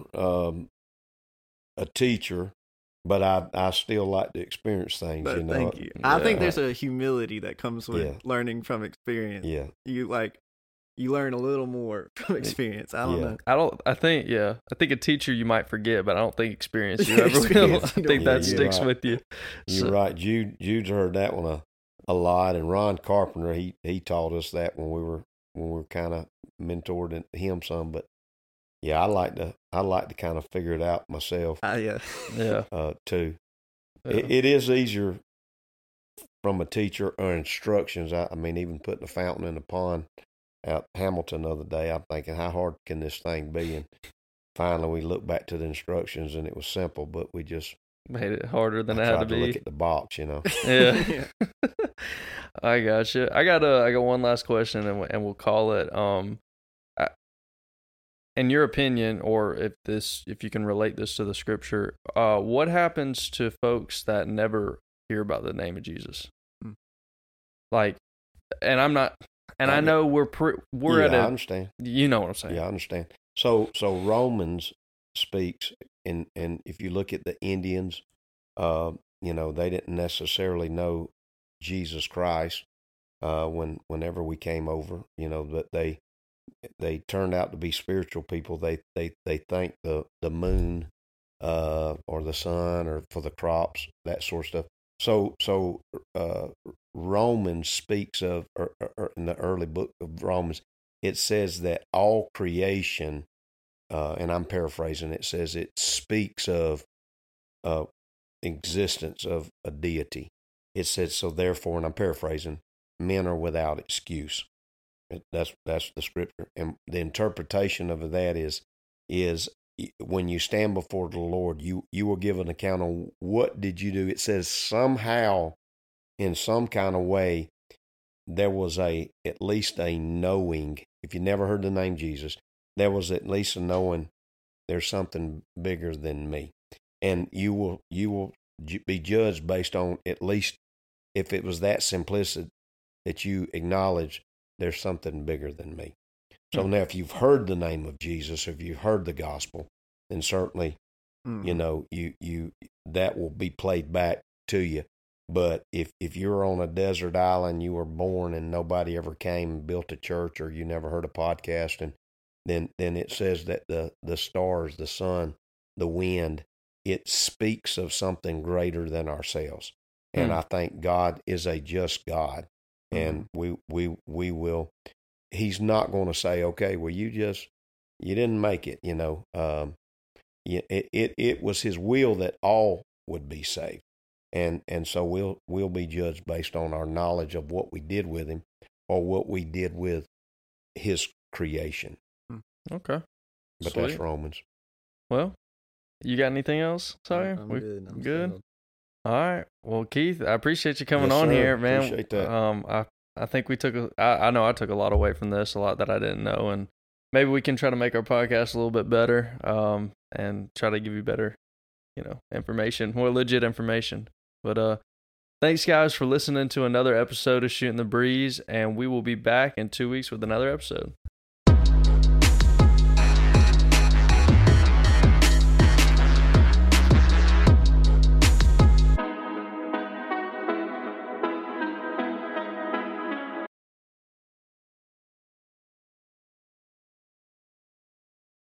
[SPEAKER 2] a teacher, but I still like to experience things.
[SPEAKER 3] But thank you. I think there's a humility that comes with
[SPEAKER 2] Yeah.
[SPEAKER 3] learning from experience.
[SPEAKER 2] Yeah,
[SPEAKER 3] You learn a little more from experience. I don't
[SPEAKER 2] Yeah.
[SPEAKER 3] know.
[SPEAKER 1] I think a teacher you might forget, but I don't think experience you ever will. I think
[SPEAKER 2] Yeah,
[SPEAKER 1] that sticks
[SPEAKER 2] right.
[SPEAKER 1] with you.
[SPEAKER 2] You're right. Jude's heard that one a lot, and Ron Carpenter he taught us that when we were kind of mentored him some. But yeah, I like to kind of figure it out myself
[SPEAKER 3] Yeah.
[SPEAKER 1] Yeah.
[SPEAKER 2] too.
[SPEAKER 1] Yeah.
[SPEAKER 2] It is easier from a teacher or instructions. Even putting a fountain in the pond out Hamilton the other day, I'm thinking, how hard can this thing be? And finally, we looked back to the instructions, and it was simple, but we just
[SPEAKER 1] Made it harder than it had
[SPEAKER 2] tried
[SPEAKER 1] to
[SPEAKER 2] to
[SPEAKER 1] be.
[SPEAKER 2] look at the box,
[SPEAKER 1] Yeah. I got you. I got one last question, and we'll call it. In your opinion, or if you can relate this to the scripture, what happens to folks that never hear about the name of Jesus? Like, and I'm not, and I know we're
[SPEAKER 2] yeah,
[SPEAKER 1] at
[SPEAKER 2] I
[SPEAKER 1] a,
[SPEAKER 2] understand.
[SPEAKER 1] you know what I'm saying?
[SPEAKER 2] Yeah, I understand. So Romans speaks, and if you look at the Indians, they didn't necessarily know Jesus Christ whenever we came over, but they turned out to be spiritual people. They thank the moon or the sun or for the crops, that sort of stuff. So Romans speaks of, or in the early book of Romans, it says that all creation, and I'm paraphrasing, it says it speaks of existence of a deity. It says, so therefore, and I'm paraphrasing, men are without excuse. That's the scripture. And the interpretation of that is when you stand before the Lord, you will give an account on what did you do. It says somehow, in some kind of way, there was at least a knowing. If you never heard the name Jesus, there was at least a knowing there's something bigger than me. And you will be judged based on, at least if it was that simplicity, that you acknowledge there's something bigger than me. So now if you've heard the name of Jesus, if you've heard the gospel, then certainly, you that will be played back to you. But if you're on a desert island, you were born and nobody ever came and built a church, or you never heard a podcast, and then it says that the stars, the sun, the wind, it speaks of something greater than ourselves. And I think God is a just God, and we will. He's not going to say, okay, well, you didn't make it. It was His will that all would be saved, and so we'll be judged based on our knowledge of what we did with Him, or what we did with His creation.
[SPEAKER 1] Okay,
[SPEAKER 2] but
[SPEAKER 1] Sweet.
[SPEAKER 2] That's Romans.
[SPEAKER 1] Well, you got anything else? Sorry,
[SPEAKER 3] I'm good. I'm
[SPEAKER 1] good.
[SPEAKER 3] settled.
[SPEAKER 1] All right. Well, Keith, I appreciate you coming
[SPEAKER 2] Yes,
[SPEAKER 1] on
[SPEAKER 2] sir.
[SPEAKER 1] here, man.
[SPEAKER 2] Appreciate that.
[SPEAKER 1] I think we took I know I took a lot away from this, a lot that I didn't know, and maybe we can try to make our podcast a little bit better, and try to give you better, information, more legit information. But thanks, guys, for listening to another episode of Shooting the Breeze, and we will be back in 2 weeks with another episode.